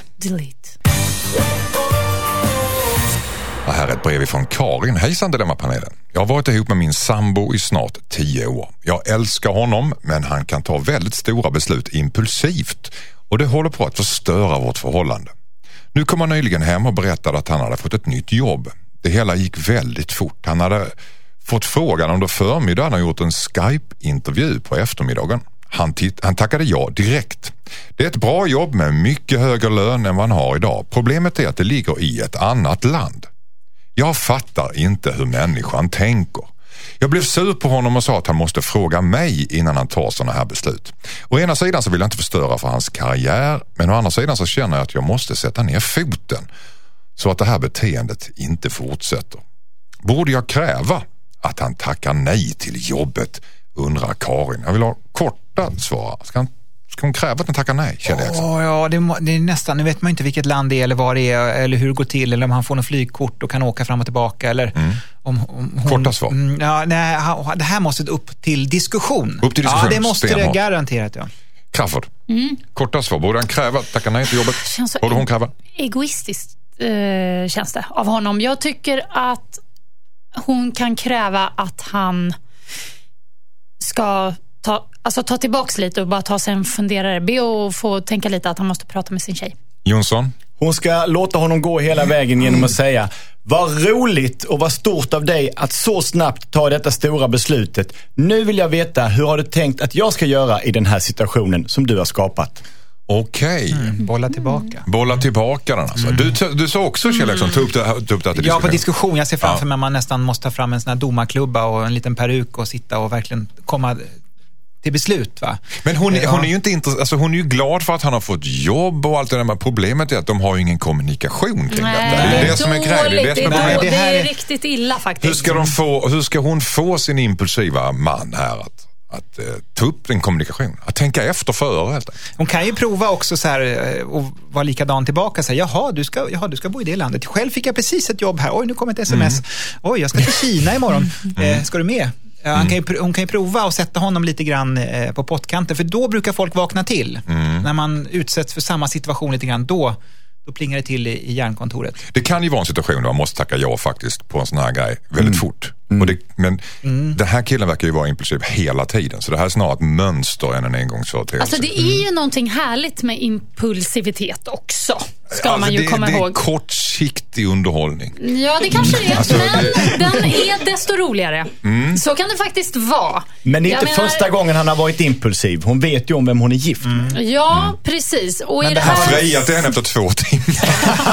Ja, här är ett brev från Karin. Hejsan Dilemma-panelen. Jag har varit ihop med min sambo i snart 10 år. Jag älskar honom, men han kan ta väldigt stora beslut impulsivt. Och det håller på att förstöra vårt förhållande. Nu kom han nyligen hem och berättade att han hade fått ett nytt jobb. Det hela gick väldigt fort. Han hade fått frågan om då förmiddagen har gjort en Skype-intervju på eftermiddagen. Han tackade ja direkt. Det är ett bra jobb med mycket högre lön än vad han har idag. Problemet är att det ligger i ett annat land. Jag fattar inte hur människan tänker. Jag blev sur på honom och sa att han måste fråga mig innan han tar sådana här beslut. Å ena sidan så vill jag inte förstöra för hans karriär, men å andra sidan så känner jag att jag måste sätta ner foten så att det här beteendet inte fortsätter. Borde jag kräva att han tackar nej till jobbet, undrar Karin. Jag vill ha korta svar. Ska hon kräva att han tackar nej, Kjell Eriksson? Ja, det är nästan, nu vet man inte vilket land det är eller vad det är eller hur det går till, eller om han får något flygkort och kan åka fram och tillbaka, eller om hon... Korta svar. Det här måste upp till diskussion. Ja, det måste det garanterat, ja. Crawford. Korta svar. Borde han kräva att tacka nej till jobbet? Borde hon kräva? Egoistiskt känns det av honom. Jag tycker att hon kan kräva att han ska ta tillbaks lite och bara ta sig en funderare. Be och få tänka lite att han måste prata med sin tjej. Jonsson? Hon ska låta honom gå hela vägen genom att säga: vad roligt och vad stort av dig att så snabbt ta detta stora beslutet. Nu vill jag veta, hur har du tänkt att jag ska göra i den här situationen som du har skapat? Okej. Bolla tillbaka. Bolla tillbaka den alltså. Du sa också, Kjell Eriksson, tog upp det till diskussion. Ja, på diskussion. Jag ser framför mig att man nästan måste ta fram en sån här domarklubba och en liten peruk och sitta och verkligen komma till beslut, va? Men hon är ju inte alltså hon är ju glad för att han har fått jobb och allt det där, men problemet är att de har ju ingen kommunikation kring detta. Det är det som är grejen. Det är riktigt illa faktiskt. Hur ska hon få sin impulsiva man här att ta upp en kommunikation, att tänka efter före helt enkelt. Hon kan ju prova också så här och vara likadan tillbaka, säga jaha, du ska bo i det landet. Själv fick jag precis ett jobb här. Oj, nu kommer ett sms. Oj, jag ska till Kina imorgon. Ska du med? Hon kan ju prova och sätta honom lite grann på pottkanten, för då brukar folk vakna till. När man utsätts för samma situation lite grann, då plingar det till i hjärnkontoret. Det kan ju vara en situation där man måste tacka ja faktiskt på en sån här grej väldigt fort. Men den här killen verkar ju vara impulsiv hela tiden. Så det här är snarare ett mönster än en engångsföreteelse. Alltså det är ju någonting härligt med impulsivitet också. Ska man ju komma ihåg. Det är kortsiktig underhållning. Ja, det kanske är. Alltså, den är desto roligare. Så kan det faktiskt vara. Men det är inte första gången han har varit impulsiv. Hon vet ju om vem hon är gift med. Ja, precis. Och men det här friat till henne efter 2 timmar.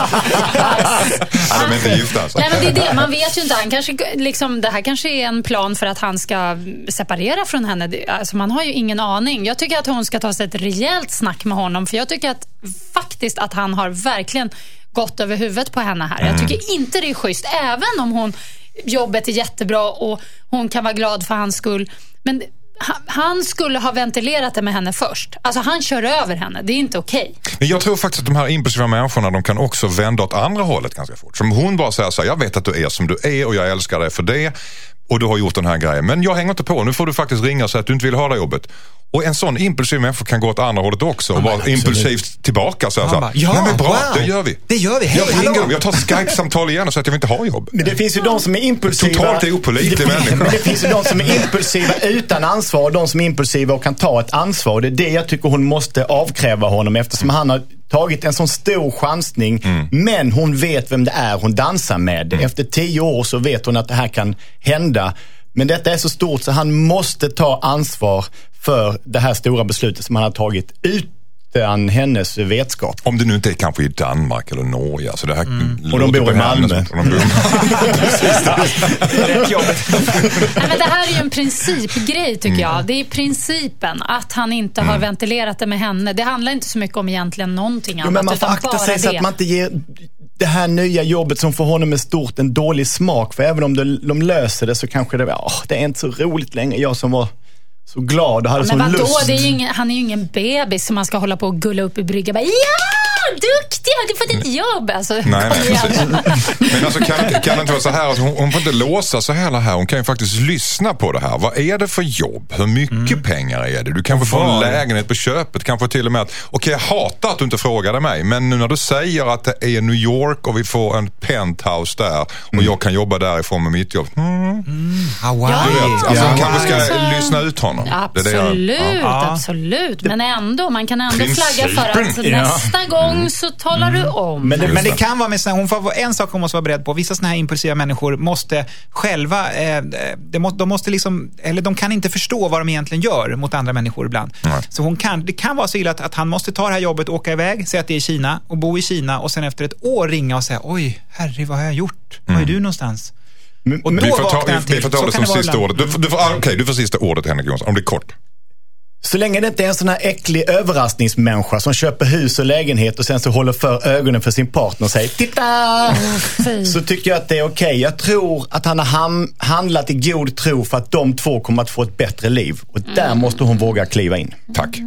Han är inte gift alltså. Nej, men det är det. Man vet ju inte. Han kanske, liksom, det här kanske är en plan för att han ska separera från henne. Alltså, man har ju ingen aning. Jag tycker att hon ska ta sig ett rejält snack med honom. För jag tycker att faktiskt att han har verkligen gått över huvudet på henne här. Jag tycker inte det är schysst. Även om jobbet är jättebra och hon kan vara glad för hans skull. Men han skulle ha ventilerat det med henne först. Alltså han kör över henne, det är inte okej. Men jag tror faktiskt att de här impulsiva människorna, de kan också vända åt andra hållet ganska fort. Som hon bara säger så här, jag vet att du är som du är och jag älskar dig för det. Och du har gjort den här grejen. Men jag hänger inte på, nu får du faktiskt ringa och säga att du inte vill ha det jobbet. Och en sån impulsiv människa kan gå åt andra hållet också och vara impulsivt tillbaka. Så här, nej men bra, det gör vi. Det gör vi, jag tar Skype-samtal igen och säger att jag vill inte ha jobb. Men det finns ju de som är impulsiva. Totalt opålitliga människor. Men det finns ju de som är impulsiva utan ansvar och de som är impulsiva och kan ta ett ansvar. Och det är det jag tycker hon måste avkräva honom, eftersom han har tagit en sån stor chansning. Men hon vet vem det är hon dansar med. Efter 10 år så vet hon att det här kan hända. Men detta är så stort så han måste ta ansvar för det här stora beslutet som han har tagit utan hennes vetskap. Om det nu inte är kanske i Danmark eller Norge. Så det här och de bor i Malmö. Men det här är ju en principgrej tycker jag. Det är principen att han inte har ventilerat det med henne. Det handlar inte så mycket om egentligen någonting annat. Men man får akta sig så att man inte ger det här nya jobbet som för honom är stort en dålig smak. För även om de löser det så kanske det är inte så roligt längre. Jag som var så glad och hade sån lust. Det är han är ju ingen bebis som man ska hålla på och gulla upp i brygga. Ja, duktig, du får ett jobb. Alltså, nej. Men alltså kan det inte vara så här att hon får inte låsa sig hela här. Hon kan ju faktiskt lyssna på det här. Vad är det för jobb? Hur mycket pengar är det? Du kanske får en lägenhet på köpet. Kanske till och med att jag hatar att du inte frågade mig. Men nu när du säger att det är New York och vi får en penthouse där och jag kan jobba därifrån med mitt jobb. Han kanske ska lyssna ut honom. Absolut. Men ändå, man kan ändå flagga för att nästa gång så talar du om. Men det kan vara med en sak hon måste vara beredd på. Vissa såna här impulsiva människor måste själva de måste liksom, eller de kan inte förstå vad de egentligen gör mot andra människor ibland. Så det kan vara så illa att han måste ta det här jobbet, åka iväg, säga att det är Kina och bo i Kina och sen efter ett år ringa och säga, oj, herre, vad har jag gjort? Var är du någonstans? Och då vi får ta det som sista ordet. Du får sista ordet, Henrik Jonsson, om det är kort. Så länge det inte är en sån här äcklig överraskningsmänniska som köper hus och lägenhet och sen så håller för ögonen för sin partner och säger titta! Så tycker jag att det är okej. Jag tror att han har handlat i god tro för att de två kommer att få ett bättre liv. Och där måste hon våga kliva in. Tack.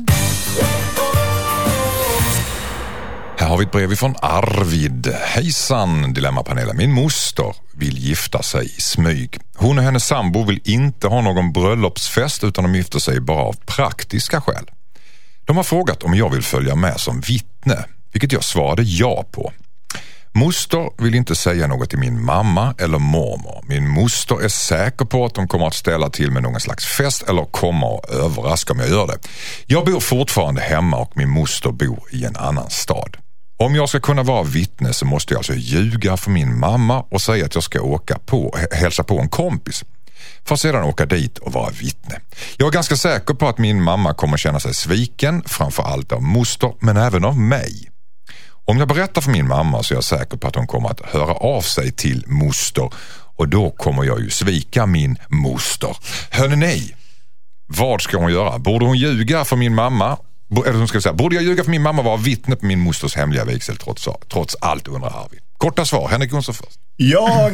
Här har vi ett brev från Arvid. Hejsan, Dilemmapanelen. Min moster vill gifta sig i smyg. Hon och hennes sambo vill inte ha någon bröllopsfest utan de gifter sig bara av praktiska skäl. De har frågat om jag vill följa med som vittne, vilket jag svarade ja på. Moster vill inte säga något till min mamma eller mormor. Min moster är säker på att de kommer att ställa till med någon slags fest eller kommer att överraska om jag gör det. Jag bor fortfarande hemma och min moster bor i en annan stad. Om jag ska kunna vara vittne så måste jag alltså ljuga för min mamma och säga att jag ska hälsa på en kompis. för att sedan åka dit och vara vittne. Jag är ganska säker på att min mamma kommer känna sig sviken, framför allt av moster, men även av mig. Om jag berättar för min mamma så är jag säker på att hon kommer att höra av sig till moster, och då kommer jag ju svika min moster. Hörrni, nej. Vad ska hon göra? Borde hon ljuga för min mamma? Eller hon ska säga, borde jag ljuga för min mamma och vara vittne på min mosters hemliga vigsel trots allt, undrar Arvid. Korta svar, Henrik Jonsson först. Jag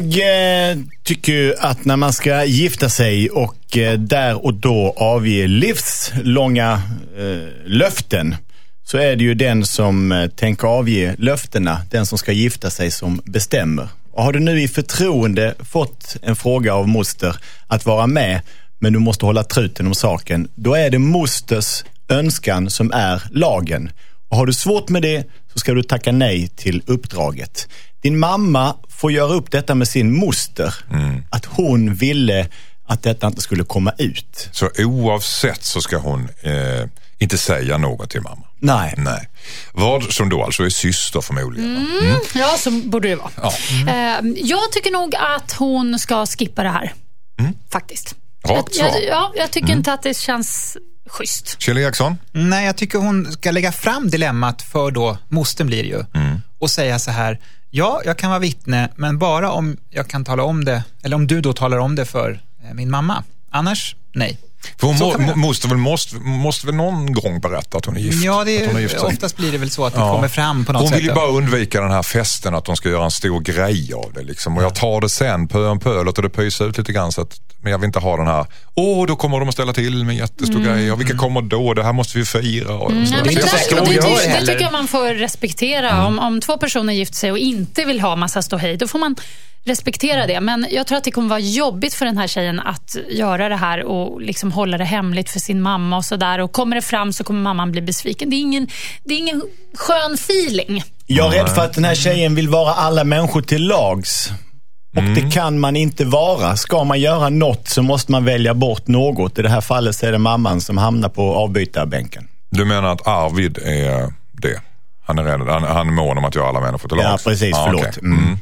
tycker att när man ska gifta sig och där och då avge livslånga löften, så är det ju den som tänker avge löftena, den som ska gifta sig, som bestämmer. Och har du nu i förtroende fått en fråga av moster att vara med, men du måste hålla truten om saken, då är det mosters önskan som är lagen. Och har du svårt med det så ska du tacka nej till uppdraget. Din mamma får göra upp detta med sin moster, att hon ville att detta inte skulle komma ut. Så oavsett så ska hon inte säga något till mamma? Nej. Vad som då alltså är syster förmodligen? Ja, så borde det vara. Ja. Jag tycker nog att hon ska skippa det här. Faktiskt. Rakt svar. Jag tycker inte att det känns schysst. Kjell Eriksson? Nej, jag tycker hon ska lägga fram dilemmat för då mostern blir det ju. Och säga så här: ja, jag kan vara vittne, men bara om jag kan tala om det, eller om du då talar om det för min mamma. Annars, nej. För hon måste väl någon gång berätta att hon är gift? Ja, oftast blir det väl så att det kommer fram på något sätt. Hon vill ju bara undvika den här festen, att de ska göra en stor grej av det liksom. Och jag tar det sen, pö om pö, låter det pysa ut lite grann, så att, men jag vill inte ha den här, då kommer de att ställa till med en jättestor grej, och vilka kommer då, det här måste vi fira. Och det tycker jag man får respektera. Om två personer gifter sig och inte vill ha massa ståhej, då får man respektera det, men jag tror att det kommer vara jobbigt för den här tjejen att göra det här och liksom hålla det hemligt för sin mamma och sådär, och kommer det fram så kommer mamman bli besviken. Det är ingen skön feeling. Jag är rädd för att den här tjejen vill vara alla människor till lags, och det kan man inte vara. Ska man göra något så måste man välja bort något. I det här fallet så är det mamman som hamnar på avbytarbänken. Du menar att Arvid är det? Han är rädd, han är mån om att göra alla människor till lags. Ja, precis, förlåt. Okay.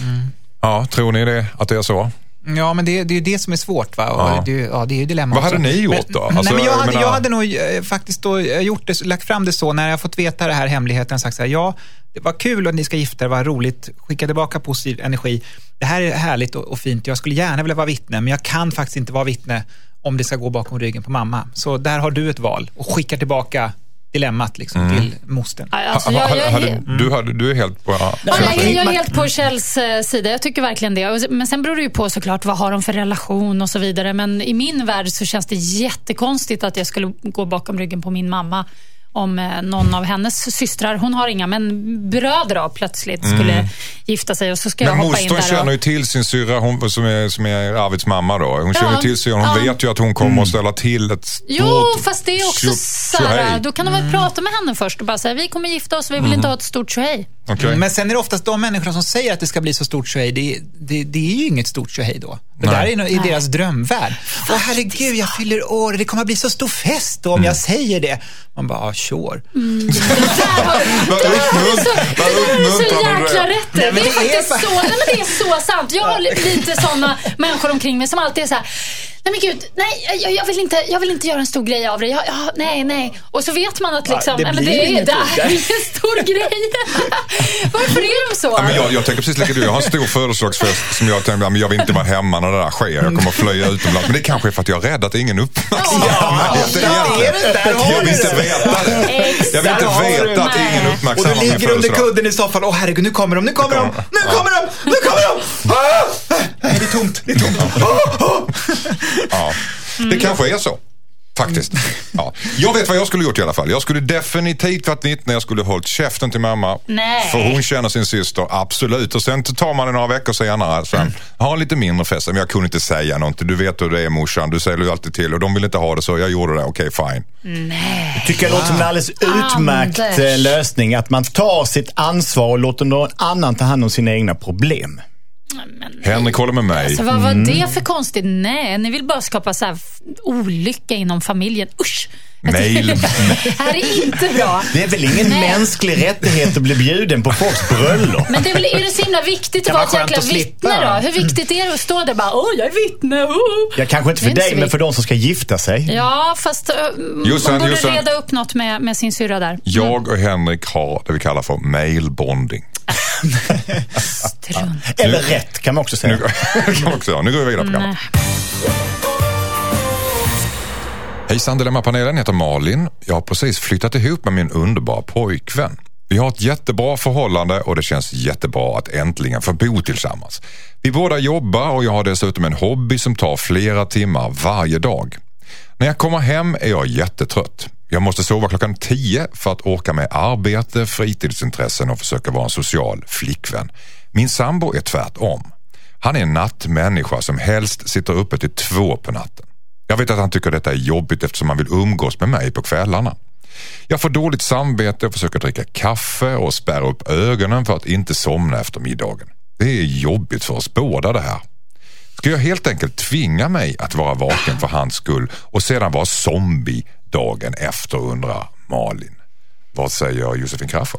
Ja, tror ni det, att det är så? Ja, men det är ju det som är svårt, va? Och det är ju dilemma. Vad hade ni gjort då? Alltså, jag hade nog faktiskt då gjort det, lagt fram det så när jag fått veta det här hemligheten, sagt så här: ja, det var kul att ni ska gifta er, det var roligt, skicka tillbaka positiv energi. Det här är härligt och fint, jag skulle gärna vilja vara vittne, men jag kan faktiskt inte vara vittne om det ska gå bakom ryggen på mamma. Så där har du ett val, och skicka tillbaka dilemmat liksom till mostern. Alltså, du är helt på... Jag är helt på Kjells sida. Jag tycker verkligen det. Men sen beror det ju på såklart vad har de för relation och så vidare. Men i min värld så känns det jättekonstigt att jag skulle gå bakom ryggen på min mamma om någon av hennes systrar, hon har inga, men bröder då plötsligt skulle gifta sig, och så ska jag hoppa in där. Men mostern känner ju till sin syrra, hon som är Arvids mamma då. Hon känner till syrran, hon vet ju att hon kommer att ställa till ett stort... Jo, fast det är också såhär, då kan de väl prata med henne först och bara säga, vi kommer gifta oss, vi vill inte ha ett stort tjohej. Okay. Men sen är det oftast de människorna som säger att det ska bli så stort tjohej, det är ju inget stort tjohej då. Det där är i deras drömvärld. Åh herregud, jag fyller år, det kommer att bli så stor fest då, om jag säger det. Man bara, sure. Så jäkla rätt. Det är faktiskt så, men det är så sant. Jag har lite sådana människor omkring mig som alltid är så här: nej men gud, nej, jag vill inte göra en stor grej av det. Nej. Och så vet man att liksom, det är en stor grej. Varför är de så? Ja, men jag tänker precis lika du. Jag har en stor födelsedagsfest som jag tänker, men jag vill inte vara hemma när det där sker. Jag kommer att flöja utomlands. Men det kanske är för att jag är rädd att ingen uppmärksammar mig. Jag vill inte veta det. Jag vill inte veta att ingen uppmärksammar mig. Och du ligger under kudden i soffan. Åh herregud, nu kommer de. Nej, det är tomt. Ja, det kanske är så. Faktiskt. Ja. Jag vet vad jag skulle gjort i alla fall. Jag skulle definitivt varit vittne. Jag skulle hållit käften till mamma. Nej. För hon känner sin syster, absolut. Och sen tar man det några veckor senare. Sen har en lite mindre fest. Men jag kunde inte säga något. Du vet hur det är, morsan. Du säger ju alltid till. Och de vill inte ha det, så jag gjorde det. Okej, fine. Nej. Jag tycker det låter som en alldeles utmärkt lösning. Att man tar sitt ansvar och låter någon annan ta hand om sina egna problem. Henrik håller med mig. Alltså, vad var det för konstigt? Nej, ni vill bara skapa så här olycka inom familjen. Usch! Mail. Det här är inte bra. Det är väl ingen mänsklig rättighet att bli bjuden på folks bröllop? Men är det så himla viktigt att vara ett jäkla vittne då? Hur viktigt är det att stå där och bara, jag är vittne. Ja, kanske inte för dig, men för de som ska gifta sig. Ja, fast man borde reda upp något med sin syrra där. Jag och Henrik har det vi kallar för mailbonding. Eller rätt kan man också säga. Nu går vi vidare på programmet. Hejsan, Dilemma-panelen heter Malin. Jag har precis flyttat ihop med min underbara pojkvän. Vi har ett jättebra förhållande och det känns jättebra att äntligen få bo tillsammans. Vi båda jobbar och jag har dessutom en hobby som tar flera timmar varje dag. När jag kommer hem är jag jättetrött. Jag måste sova klockan 10 för att orka med arbete, fritidsintressen och försöka vara en social flickvän. Min sambo är tvärtom. Han är en nattmänniska som helst sitter uppe till 2 på natten. Jag vet att han tycker detta är jobbigt eftersom han vill umgås med mig på kvällarna. Jag får dåligt samvete och försöker dricka kaffe och spärra upp ögonen för att inte somna efter middagen. Det är jobbigt för oss båda det här. Ska jag helt enkelt tvinga mig att vara vaken för hans skull och sedan vara zombie dagen efter, undrar Malin. Vad säger Josefin Crafoord?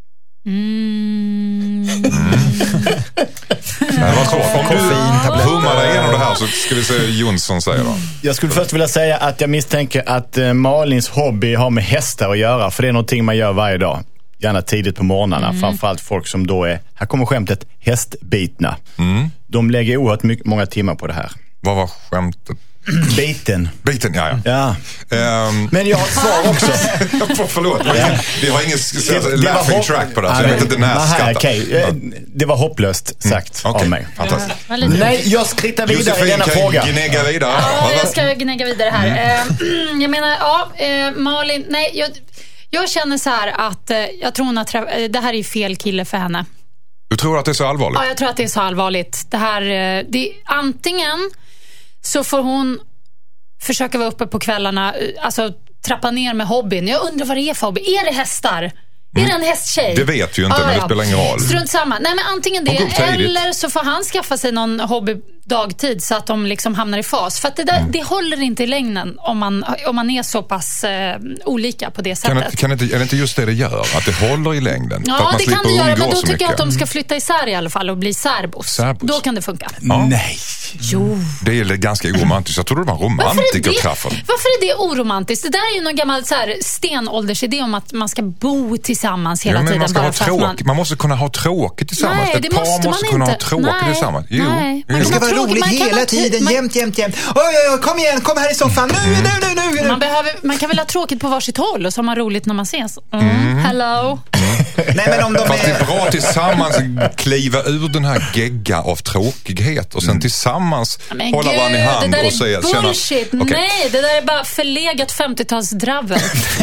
Det var så. Om du hummar dig igenom det här så ska vi se Jonsson säger då. Jag skulle först vilja säga att jag misstänker att Malins hobby har med hästar att göra. För det är någonting man gör varje dag. Gärna tidigt på morgnarna. Framförallt folk som då är, här kommer skämtet, hästbitna. De lägger oerhört många timmar på det här. Vad var skämtet? Biten, ja. Men jag har ett svar också. Förlåt, vi har ingen laughing track på det här, så jag vet inte när skrattar. Det var hopplöst sagt av mig. Fantastiskt. Nej, jag skrittar vidare i denna fråga. Gnägga vidare. Ja, jag ska gnägga vidare här. Jag menar, Malin, nej, jag känner så här att jag tror att det här är fel kille för henne. Du tror att det är så allvarligt? Ja, jag tror att det är så allvarligt. Det här, antingen så får hon försöka vara uppe på kvällarna, alltså trappa ner med hobbyn. Jag undrar vad det är för hobby. Är det hästar? Är det en hästtjej? Det vet ju inte, men det spelar ingen roll. Strunt samma. Nej, men antingen det, eller så får han skaffa sig någon hobby dagtid så att de liksom hamnar i fas. För att det håller inte i längden om man är så pass olika på det sättet. Är det inte just det gör? Att det håller i längden? Ja, det kan det göra, men då tycker jag att de ska flytta isär i alla fall och bli särbos. Då kan det funka. Ja. Nej. Jo. Det är ganska oromantiskt. Jag tror det var romantikerkraft. Varför är det oromantiskt? Det där är ju någon gammal så här stenåldersidé om att man ska bo tillsammans hela tiden. Man måste kunna ha tråkigt tillsammans. Nej, det måste man kunna inte. Ha tråkigt tillsammans. Jo. Det ska vara roligt hela tiden, jämt. Oj, kom igen, kom här i soffan. Nu. Man kan väl ha tråkigt på varsitt håll och så har man roligt när man ses. Hello. Nej, men om de fast det är bra tillsammans kliva ur den här gegga av tråkighet och sen tillsammans hålla varandra i hand och säga bullshit. Okay. Nej, det där är bara förlegat 50-talsdravel.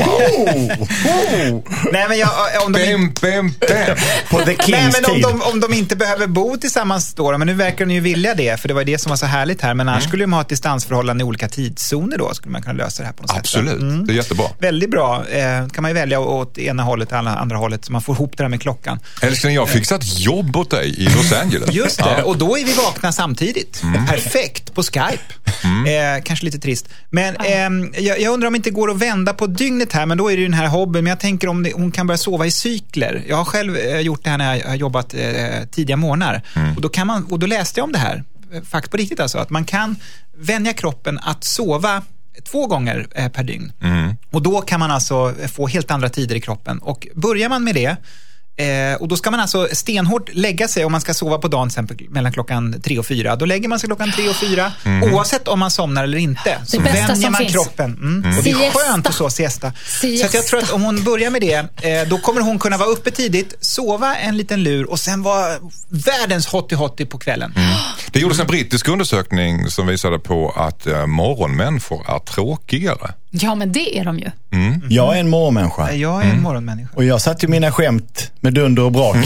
Nej, men på the Kings tid. Om de inte behöver bo tillsammans då, men nu verkar de ju vilja det, för det var det som var så härligt här, men annars skulle de ha ett distansförhållande i olika tidszoner då, skulle man kunna lösa det här på något sätt. Absolut, det är jättebra. Väldigt bra. Kan man ju välja åt ena hållet eller andra hållet, så man får ihop det där med klockan. Älskling, jag har fixat jobb åt dig i Los Angeles. Just det, och då är vi vakna samtidigt. Perfekt, på Skype. Kanske lite trist. Men jag undrar om det inte går att vända på dygnet här, men då är det ju den här hobbyn. Men jag tänker om hon kan börja sova i cykler. Jag har själv gjort det här när jag har jobbat tidiga morgnar. Och då läste jag om det här. Fakt på riktigt alltså, att man kan vänja kroppen att sova 2 gånger per dygn. Och då kan man alltså få helt andra tider i kroppen. Och börjar man med det, och då ska man alltså stenhårt lägga sig om man ska sova på dagen, till exempel mellan klockan 3 och 4. Då lägger man sig klockan 3 och 4 oavsett om man somnar eller inte. Så vänjer man kroppen. Och det är skönt att så siesta. Så att jag tror att om hon börjar med det, då kommer hon kunna vara uppe tidigt, sova en liten lur och sen vara världens hottie på kvällen. Det gjordes en brittisk undersökning som visade på att morgonmänniskor är tråkigare. Ja, men det är de ju. Jag är en morgonmänniska. Jag är en morgonmänniska. Och jag satt ju mina skämt med dunder och brak.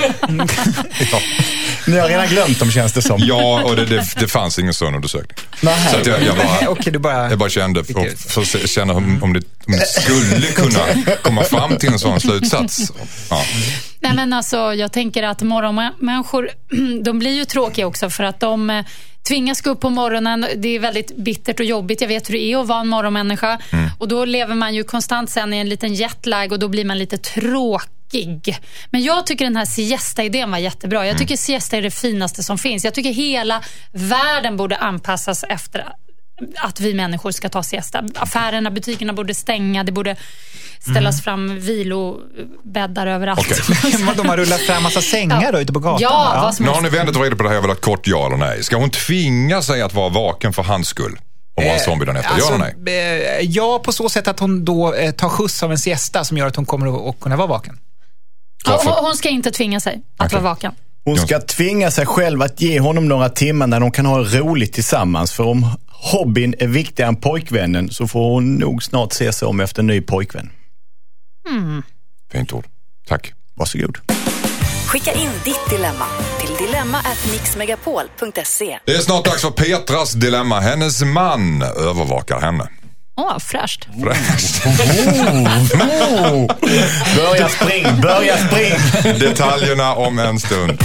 Ni har redan glömt dem, känns det som. Ja, och det fanns ingen sån undersökning. Nej. Så att jag bara kände för att känna om det skulle kunna komma fram till en sån slutsats. Ja. Nej, men alltså, jag tänker att morgonmänniskor, de blir ju tråkiga också för att tvingas gå upp på morgonen. Det är väldigt bittert och jobbigt. Jag vet hur det är att vara en morgonmänniska. Och då lever man ju konstant sen i en liten jetlag och då blir man lite tråkig. Men jag tycker den här siesta-idén var jättebra. Jag tycker siesta är det finaste som finns. Jag tycker hela världen borde anpassas efter att vi människor ska ta siesta. Affärerna, butikerna borde stänga. Det borde ställas fram vilobäddar överallt. Okay. De har rullat fram massa sängar då ute på gatan. Ja. Nu har ni vänt och vridet på det här. Jag vill ha kort ja eller nej. Ska hon tvinga sig att vara vaken för hans skull? Och vara zombie den efter? Ja eller nej? Ja, på så sätt att hon då tar skjuts av en siesta som gör att hon kommer att kunna vara vaken. Hon ska inte tvinga sig att vara vaken. Hon ska tvinga sig själv att ge honom några timmar när de kan ha roligt tillsammans. För om hobbyn är viktigare än pojkvännen så får hon nog snart se sig om efter en ny pojkvän. Fint ord. Tack. Varsågod. Skicka in ditt dilemma till dilemma@mixmegapol.se. Det är snart dags för Petras dilemma. Hennes man övervakar henne. Fräscht. Börja spring. Detaljerna om en stund.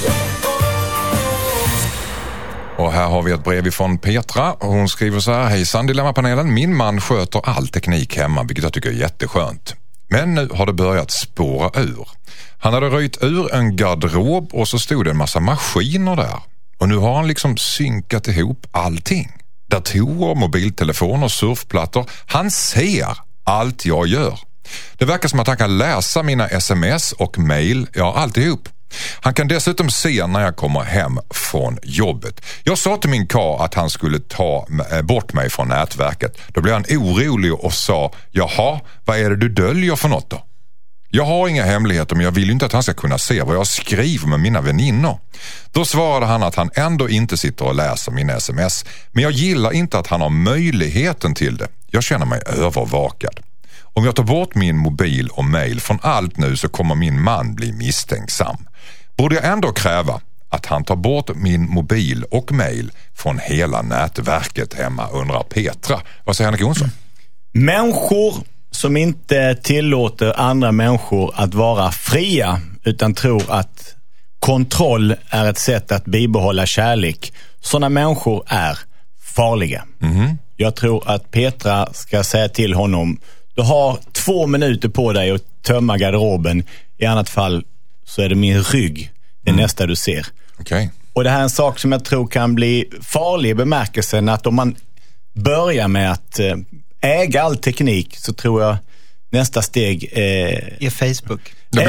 Och här har vi ett brev från Petra. Hon skriver så här: hejsan dilemmapanelen. Min man sköter all teknik hemma, vilket jag tycker är jätteskönt. Men nu har det börjat spåra ur. Han hade röjt ur en garderob och så stod det en massa maskiner där. Och nu har han liksom synkat ihop allting. Datorer, mobiltelefoner, surfplattor. Han ser allt jag gör. Det verkar som att han kan läsa mina sms och mail, alltihop. Han kan dessutom se när jag kommer hem från jobbet. Jag sa till min karl att han skulle ta bort mig från nätverket. Då blev han orolig och sa: jaha, vad är det du döljer för något då? Jag har inga hemligheter, men jag vill inte att han ska kunna se vad jag skriver med mina väninnor. Då svarade han att han ändå inte sitter och läser mina sms. Men jag gillar inte att han har möjligheten till det. Jag känner mig övervakad. Om jag tar bort min mobil och mail från allt nu så kommer min man bli misstänksam. Borde jag ändå kräva att han tar bort min mobil och mail från hela nätverket hemma, undrar Petra. Vad säger Henrik Jonsson? Människor som inte tillåter andra människor att vara fria utan tror att kontroll är ett sätt att bibehålla kärlek. Sådana människor är farliga. Jag tror att Petra ska säga till honom: du har 2 minuter på dig att tömma garderoben. I annat fall så är det min rygg det nästa du ser. Okay. Och det här är en sak som jag tror kan bli farlig i bemärkelsen att om man börjar med att äga all teknik så tror jag nästa steg är Facebook.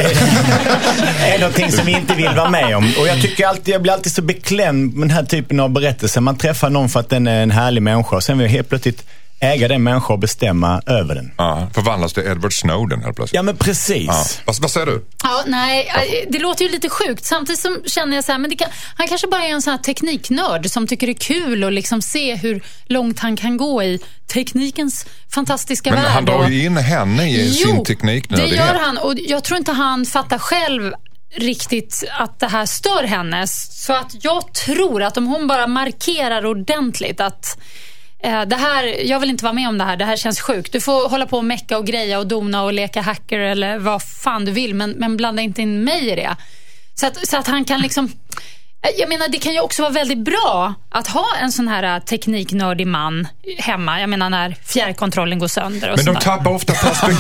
Är någonting som vi inte vill vara med om. Och jag tycker alltid, jag blir alltid så beklämd med den här typen av berättelser. Man träffar någon för att den är en härlig människa och sen vill helt plötsligt äga den människa och bestämma över den. Ja, förvandlas till Edward Snowden helt plötsligt. Ja, men precis. Ja. Vad säger du? Ja, nej, det låter ju lite sjukt. Samtidigt som känner jag så här, men han kanske bara är en sån här tekniknörd som tycker det är kul att liksom se hur långt han kan gå i teknikens fantastiska värld. Men han drar ju in henne i sin tekniknördighet. Det gör han, och jag tror inte han fattar själv riktigt att det här stör henne. Så att jag tror att om hon bara markerar ordentligt att det här, jag vill inte vara med om det här känns sjukt. Du får hålla på och mecka och greja och dona och leka hacker eller vad fan du vill, men blanda inte in mig i det. Så att han kan liksom, jag menar, det kan ju också vara väldigt bra att ha en sån här tekniknördig man hemma. Jag menar när fjärrkontrollen går sönder och men de tappar ofta perspektiv.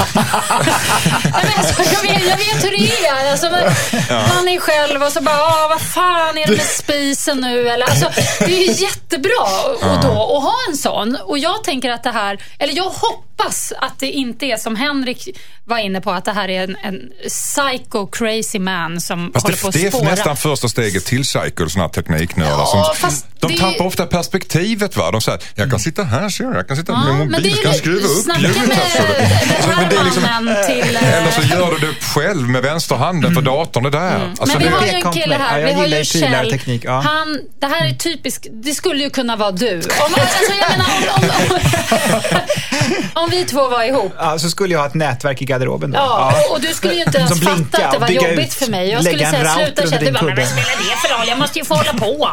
jag vet hur det är. Alltså, man är själv och så bara, vad fan är det med spisen nu? Eller, alltså, det är jättebra att ha en sån. Och jag tänker att det här, eller jag hoppas att det inte är som Henrik var inne på, att det här är en psycho crazy man som håller på att spåra. Det är nästan första steget till psycho, såna här tekniknördar. De tappar ofta perspektivet, va? De säger, jag kan sitta här, så jag kan sitta med mobil, jag kan skruva upp ljudet här. Eller så gör du det själv med vänsterhanden för datorn, det där. Alltså, men vi har ju en kille här, vi har ju Kjell. Teknik, det här är typiskt, det skulle ju kunna vara du. om vi två var ihop. Ja, så skulle jag ha ett nätverk i garderoben då. Ja, och du skulle ju inte ens fatta att det var jobbigt för mig. Jag skulle säga sluta känna, du bara, men vad spelar det för roll? Jag måste ju få hålla på.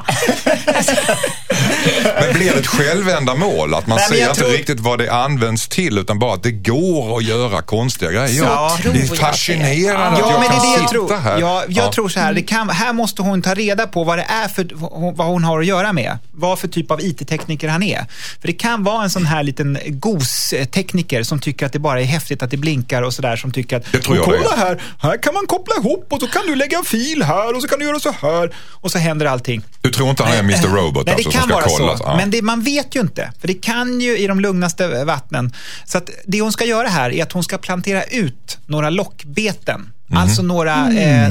Men blir det ett självändamål? Att man ser inte riktigt vad det används till, utan bara att det går att göra konstiga grejer. Ja, det är fascinerande att jag kan sitta här. Jag tror så här, här måste hon ta reda på vad det är för vad hon har att göra med. Vad för typ av IT-tekniker han är. För det kan vara en sån här liten gos-tekniker som tycker att det bara är häftigt att det blinkar och sådär, som tycker att kolla här kan man koppla ihop och så kan du lägga en fil här och så kan du göra så här och så händer allting. Du tror inte han är Mr. Robot? Nej, alltså, det kan vara kolla, så. Men man vet ju inte. För det kan ju i de lugnaste vattnen. Så att det hon ska göra här är att hon ska plantera ut några lockbeten. Alltså några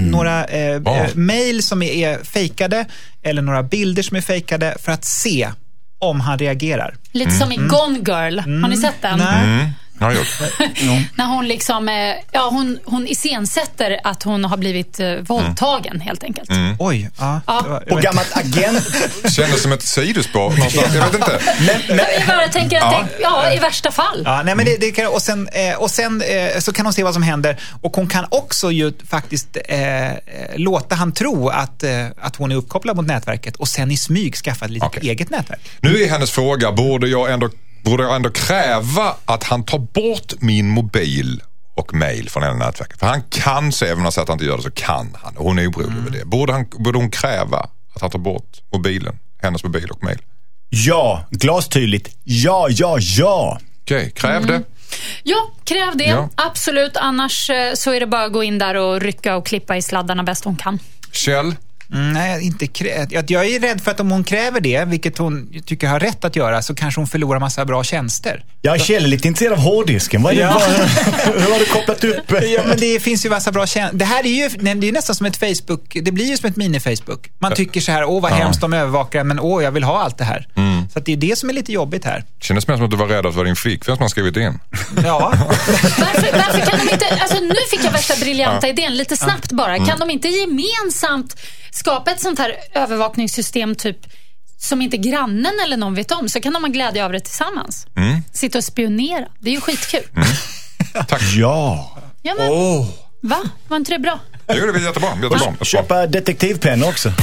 mejl som är fejkade eller några bilder som är fejkade för att se om han reagerar. Lite som i Gone Girl. Har ni sett den? Nej. När hon liksom hon iscensätter att hon har blivit våldtagen helt enkelt. Oj, Och gammalt agent. Kändes som ett sidospår någonstans, jag vet inte. Jag bara tänker att i värsta fall. Ja, nej, men det kan, och sen så kan hon se vad som händer, och hon kan också ju faktiskt låta han tro att hon är uppkopplad mot nätverket och sen i smyg skaffa ett litet eget nätverk. Nu är hennes fråga, borde jag ändå kräva att han tar bort min mobil och mejl från hela nätverket? För han kan se, även om han säger att han inte gör det, så kan han. Och hon är orolig över det. Borde hon kräva att han tar bort mobilen, hennes mobil och mejl? Ja, glastydligt. Ja. Okej, kräv det. Ja, kräv det. Ja. Absolut, annars så är det bara att gå in där och rycka och klippa i sladdarna bäst hon kan. Kjell? Nej, inte jag är rädd för att om hon kräver det, vilket hon tycker har rätt att göra, så kanske hon förlorar massa bra tjänster. Jag är lite intresserad av hårddisken. Vad är det? Hur har du kopplat upp? Ja, men det finns ju massa bra tjänster. Det här är ju nästan som ett Facebook. Det blir ju som ett mini-Facebook. Man tycker så här, vad hemskt de övervakar, men jag vill ha allt det här. Så att det är det som är lite jobbigt här. Kändes mer som att du var rädd att vara din flickvän som har skrivit in. Ja. Varför kan de inte, alltså nu fick jag värsta briljanta idén, lite snabbt bara. Kan de inte gemensamt skapa ett sånt här övervakningssystem typ som inte grannen eller någon vet om, så kan de ha glädje av det tillsammans. Sitta och spionera. Det är ju skitkul. Tack. Ja. Men, va? Var inte det bra? Jo, det är jättebra. Köpa detektivpenna också.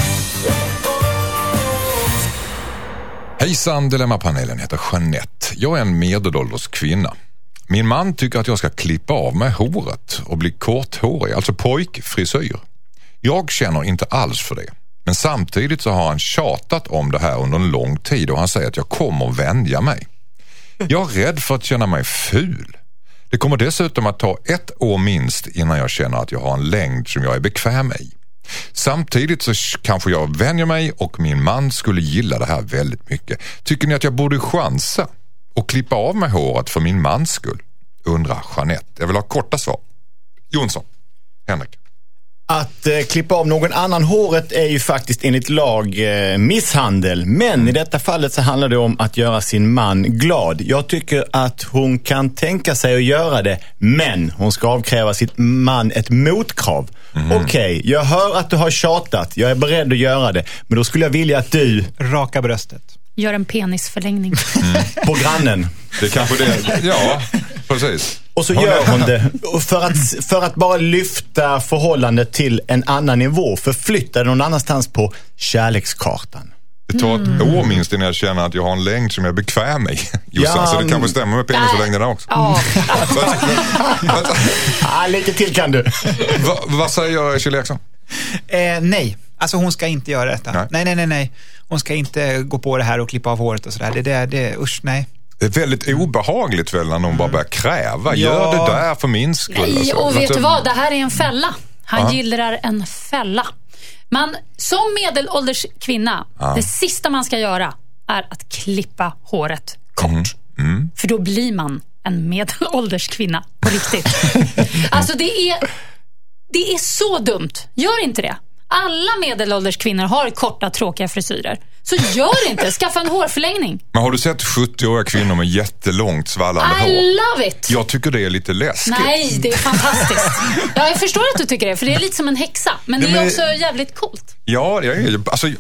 Hejsan, Dilemma-panelen heter Jeanette. Jag är en medelålders kvinna. Min man tycker att jag ska klippa av mig håret och bli korthårig, alltså pojkfrisyr. Jag känner inte alls för det. Men samtidigt så har han tjatat om det här under en lång tid och han säger att jag kommer vänja mig. Jag är rädd för att känna mig ful. Det kommer dessutom att ta 1 år minst innan jag känner att jag har en längd som jag är bekväm i. Samtidigt så kanske jag vänjer mig och min man skulle gilla det här väldigt mycket. Tycker ni att jag borde chansa och klippa av mig håret för min mans skull? Undrar Jeanette. Jag vill ha korta svar. Jonsson, Henrik. Att klippa av någon annan håret är ju faktiskt enligt lag misshandel. Men i detta fallet så handlar det om att göra sin man glad. Jag tycker att hon kan tänka sig att göra det, men hon ska avkräva sitt man ett motkrav. Okej, jag hör att du har tjatat. Jag är beredd att göra det. Men då skulle jag vilja att du... Raka bröstet. Gör en penisförlängning. På grannen. Det är kanske det. Ja, precis. Och så gör hon det för att bara lyfta förhållandet till en annan nivå. Förflytta det någon annanstans på kärlekskartan. Det tar 1 år minst innan jag känner att jag har en längd som jag är bekväm i. Så det kanske stämmer med penislängden också. Lite till kan du. Vad säger Kjell Eriksson? Nej, alltså hon ska inte göra detta. Nej. Hon ska inte gå på det här och klippa av håret och sådär. Usch, nej. Det är väldigt obehagligt väl när någon bara börjar kräva. Gör det där för min skull. Nej, alltså. och vet du vad? Det här är en fälla. Han gillar en fälla. Man, som medelålders kvinna, det sista man ska göra är att klippa håret kort. För då blir man en medelålders kvinna på riktigt. Alltså det är så dumt. Gör inte det. Alla medelålders kvinnor har korta, tråkiga frisyrer. Så gör inte, skaffa en hårförlängning. Men har du sett 70-åriga kvinnor med jättelångt svallande hår? I love it. Jag tycker det är lite läskigt. Nej, det är fantastiskt. Ja, jag förstår att du tycker det, för det är lite som en häxa. Men det är också jävligt coolt. Ja, alltså,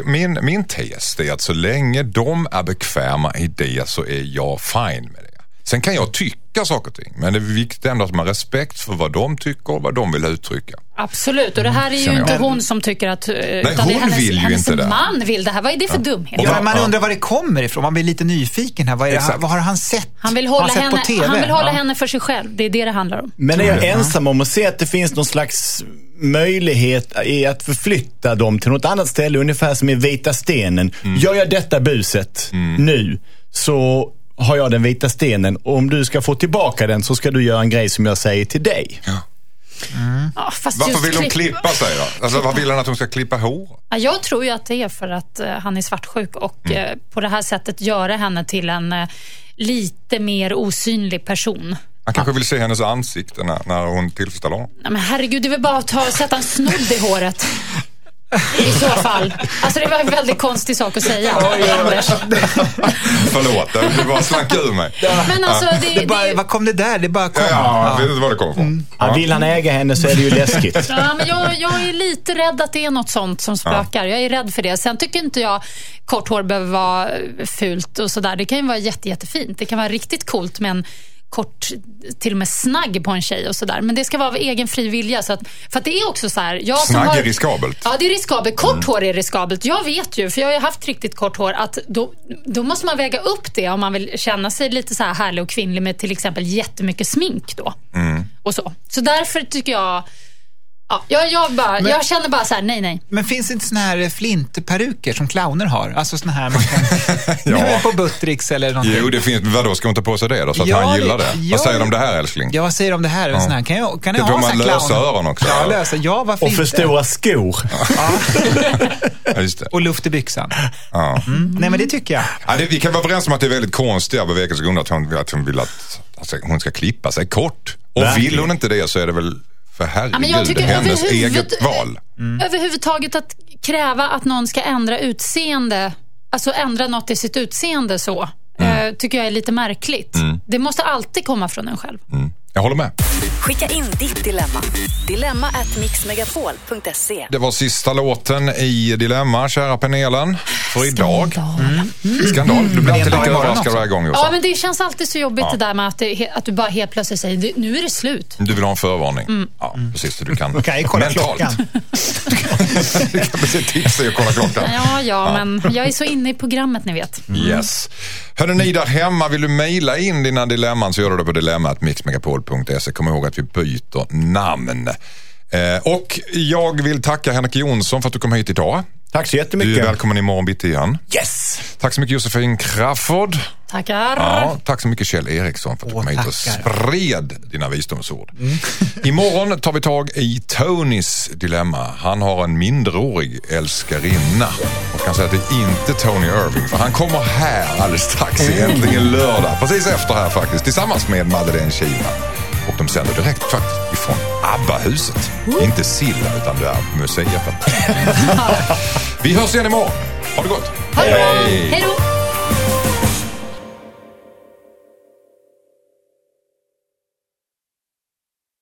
min tes är att så länge de är bekväma i det så är jag fine med det. Sen kan jag tycka saker och ting, men det är viktigt ändå att man har respekt för vad de tycker och vad de vill uttrycka. Absolut, och det här är ju inte hon som tycker att... Nej, hon vill ju inte det. Man vill det här. Vad är det för dumhet? Ja, man undrar var det kommer ifrån. Man blir lite nyfiken här. Vad har han sett? Han vill hålla henne för sig själv. Det är det handlar om. Men är jag ensam om att se att det finns någon slags möjlighet i att förflytta dem till något annat ställe, ungefär som i Vita stenen. Gör jag detta buset nu, så har jag den vita stenen, och om du ska få tillbaka den så ska du göra en grej som jag säger till dig. Ja. Varför vill hon klippa sig då? Alltså, vad vill han att hon ska klippa hår? Jag tror ju att det är för att han är svartsjuk och på det här sättet göra henne till en lite mer osynlig person. Han kanske vill se hennes ansikte när hon tillfredsställer honom. Nej, men herregud, det är väl bara att sätta en snodd i håret. I så fall. Alltså det var en väldigt konstig sak att säga. Förlåt, det bara slank ur mig. Men alltså, vad kom det där? Det bara kom. Jag vet inte vad det kom från. Vill han äga henne så är det ju läskigt. Ja, men jag är lite rädd att det är något sånt som spökar. Jag är rädd för det. Sen tycker inte jag kort hår behöver vara fult och sådär. Det kan ju vara jättefint. Det kan vara riktigt coolt med en kort, till och med snagg på en tjej och sådär. Men det ska vara av egen fri vilja. Så att, för att det är också så här... Snagg är riskabelt. Ja, det är riskabelt. Kort hår är riskabelt. Jag vet ju, för jag har ju haft riktigt kort hår, att då måste man väga upp det om man vill känna sig lite så här härlig och kvinnlig med till exempel jättemycket smink då. Och så. Så därför tycker jag... Ja, jag känner bara så här, nej. Men finns det inte såna här flintperuker som clowner har? Alltså såna här man kan på Buttricks eller någonting. Jo, det finns. Vadå, ska hon ta på sig det då? Så att han gillar det. Vad säger de om det här, älskling? Ja, vad säger de om det här? Sån här? Kan jag ha sån här lösa öron också? Ja, lösa. Ja, varför inte? Och för stora skor. Ja, just det. Och luft i byxan. Ja. Nej, men det tycker jag. Ja, vi kan vara överens om att det är väldigt konstiga bevekelsegrunder att hon vill att hon ska klippa sig kort. Och verkligen. Vill hon inte det så är det väl... För herregud, hennes eget val. Överhuvudtaget att kräva att någon ska ändra utseende, alltså ändra något i sitt utseende så, tycker jag är lite märkligt. Det måste alltid komma från en själv. Jag håller med. Skicka in ditt dilemma. dilemma@mixmegapol.se. Det var sista låten i Dilemma, kära panelen, för idag. Skandal. Du blir alltid lika överraskad varje gång. Ja, men det känns alltid så jobbigt det där med att du bara helt plötsligt säger, nu är det slut. Du vill ha en förvarning. Ja, precis. Så du kan kolla klockan. Du kan precis tipsa och kolla klockan. Ja, men jag är så inne i programmet, ni vet. Yes. Hörrni, ni där hemma, vill du mejla in dina dilemman så gör du det på dilemma@mixmegapol.se. Kom ihåg att vi byter namn. Och jag vill tacka Henrik Jonsson för att du kom hit idag. Tack så jättemycket. Du är välkommen imorgon bitti igen. Yes! Tack så mycket Josefin Crafoord. Tackar. Ja, tack så mycket Kjell Eriksson för att du kom hit och spred dina visdomsord. Imorgon tar vi tag i Tonys dilemma. Han har en minderårig älskarinna. Och kan säga att det är inte Tony Irving, för han kommer här alldeles strax, egentligen lördag. Precis efter här faktiskt, tillsammans med Madeleine Kina. Och de sänder direkt faktiskt ifrån ABBA-huset. Inte Sillen, utan det är museet. Vi hörs igen imorgon. Ha det gott. Hej då!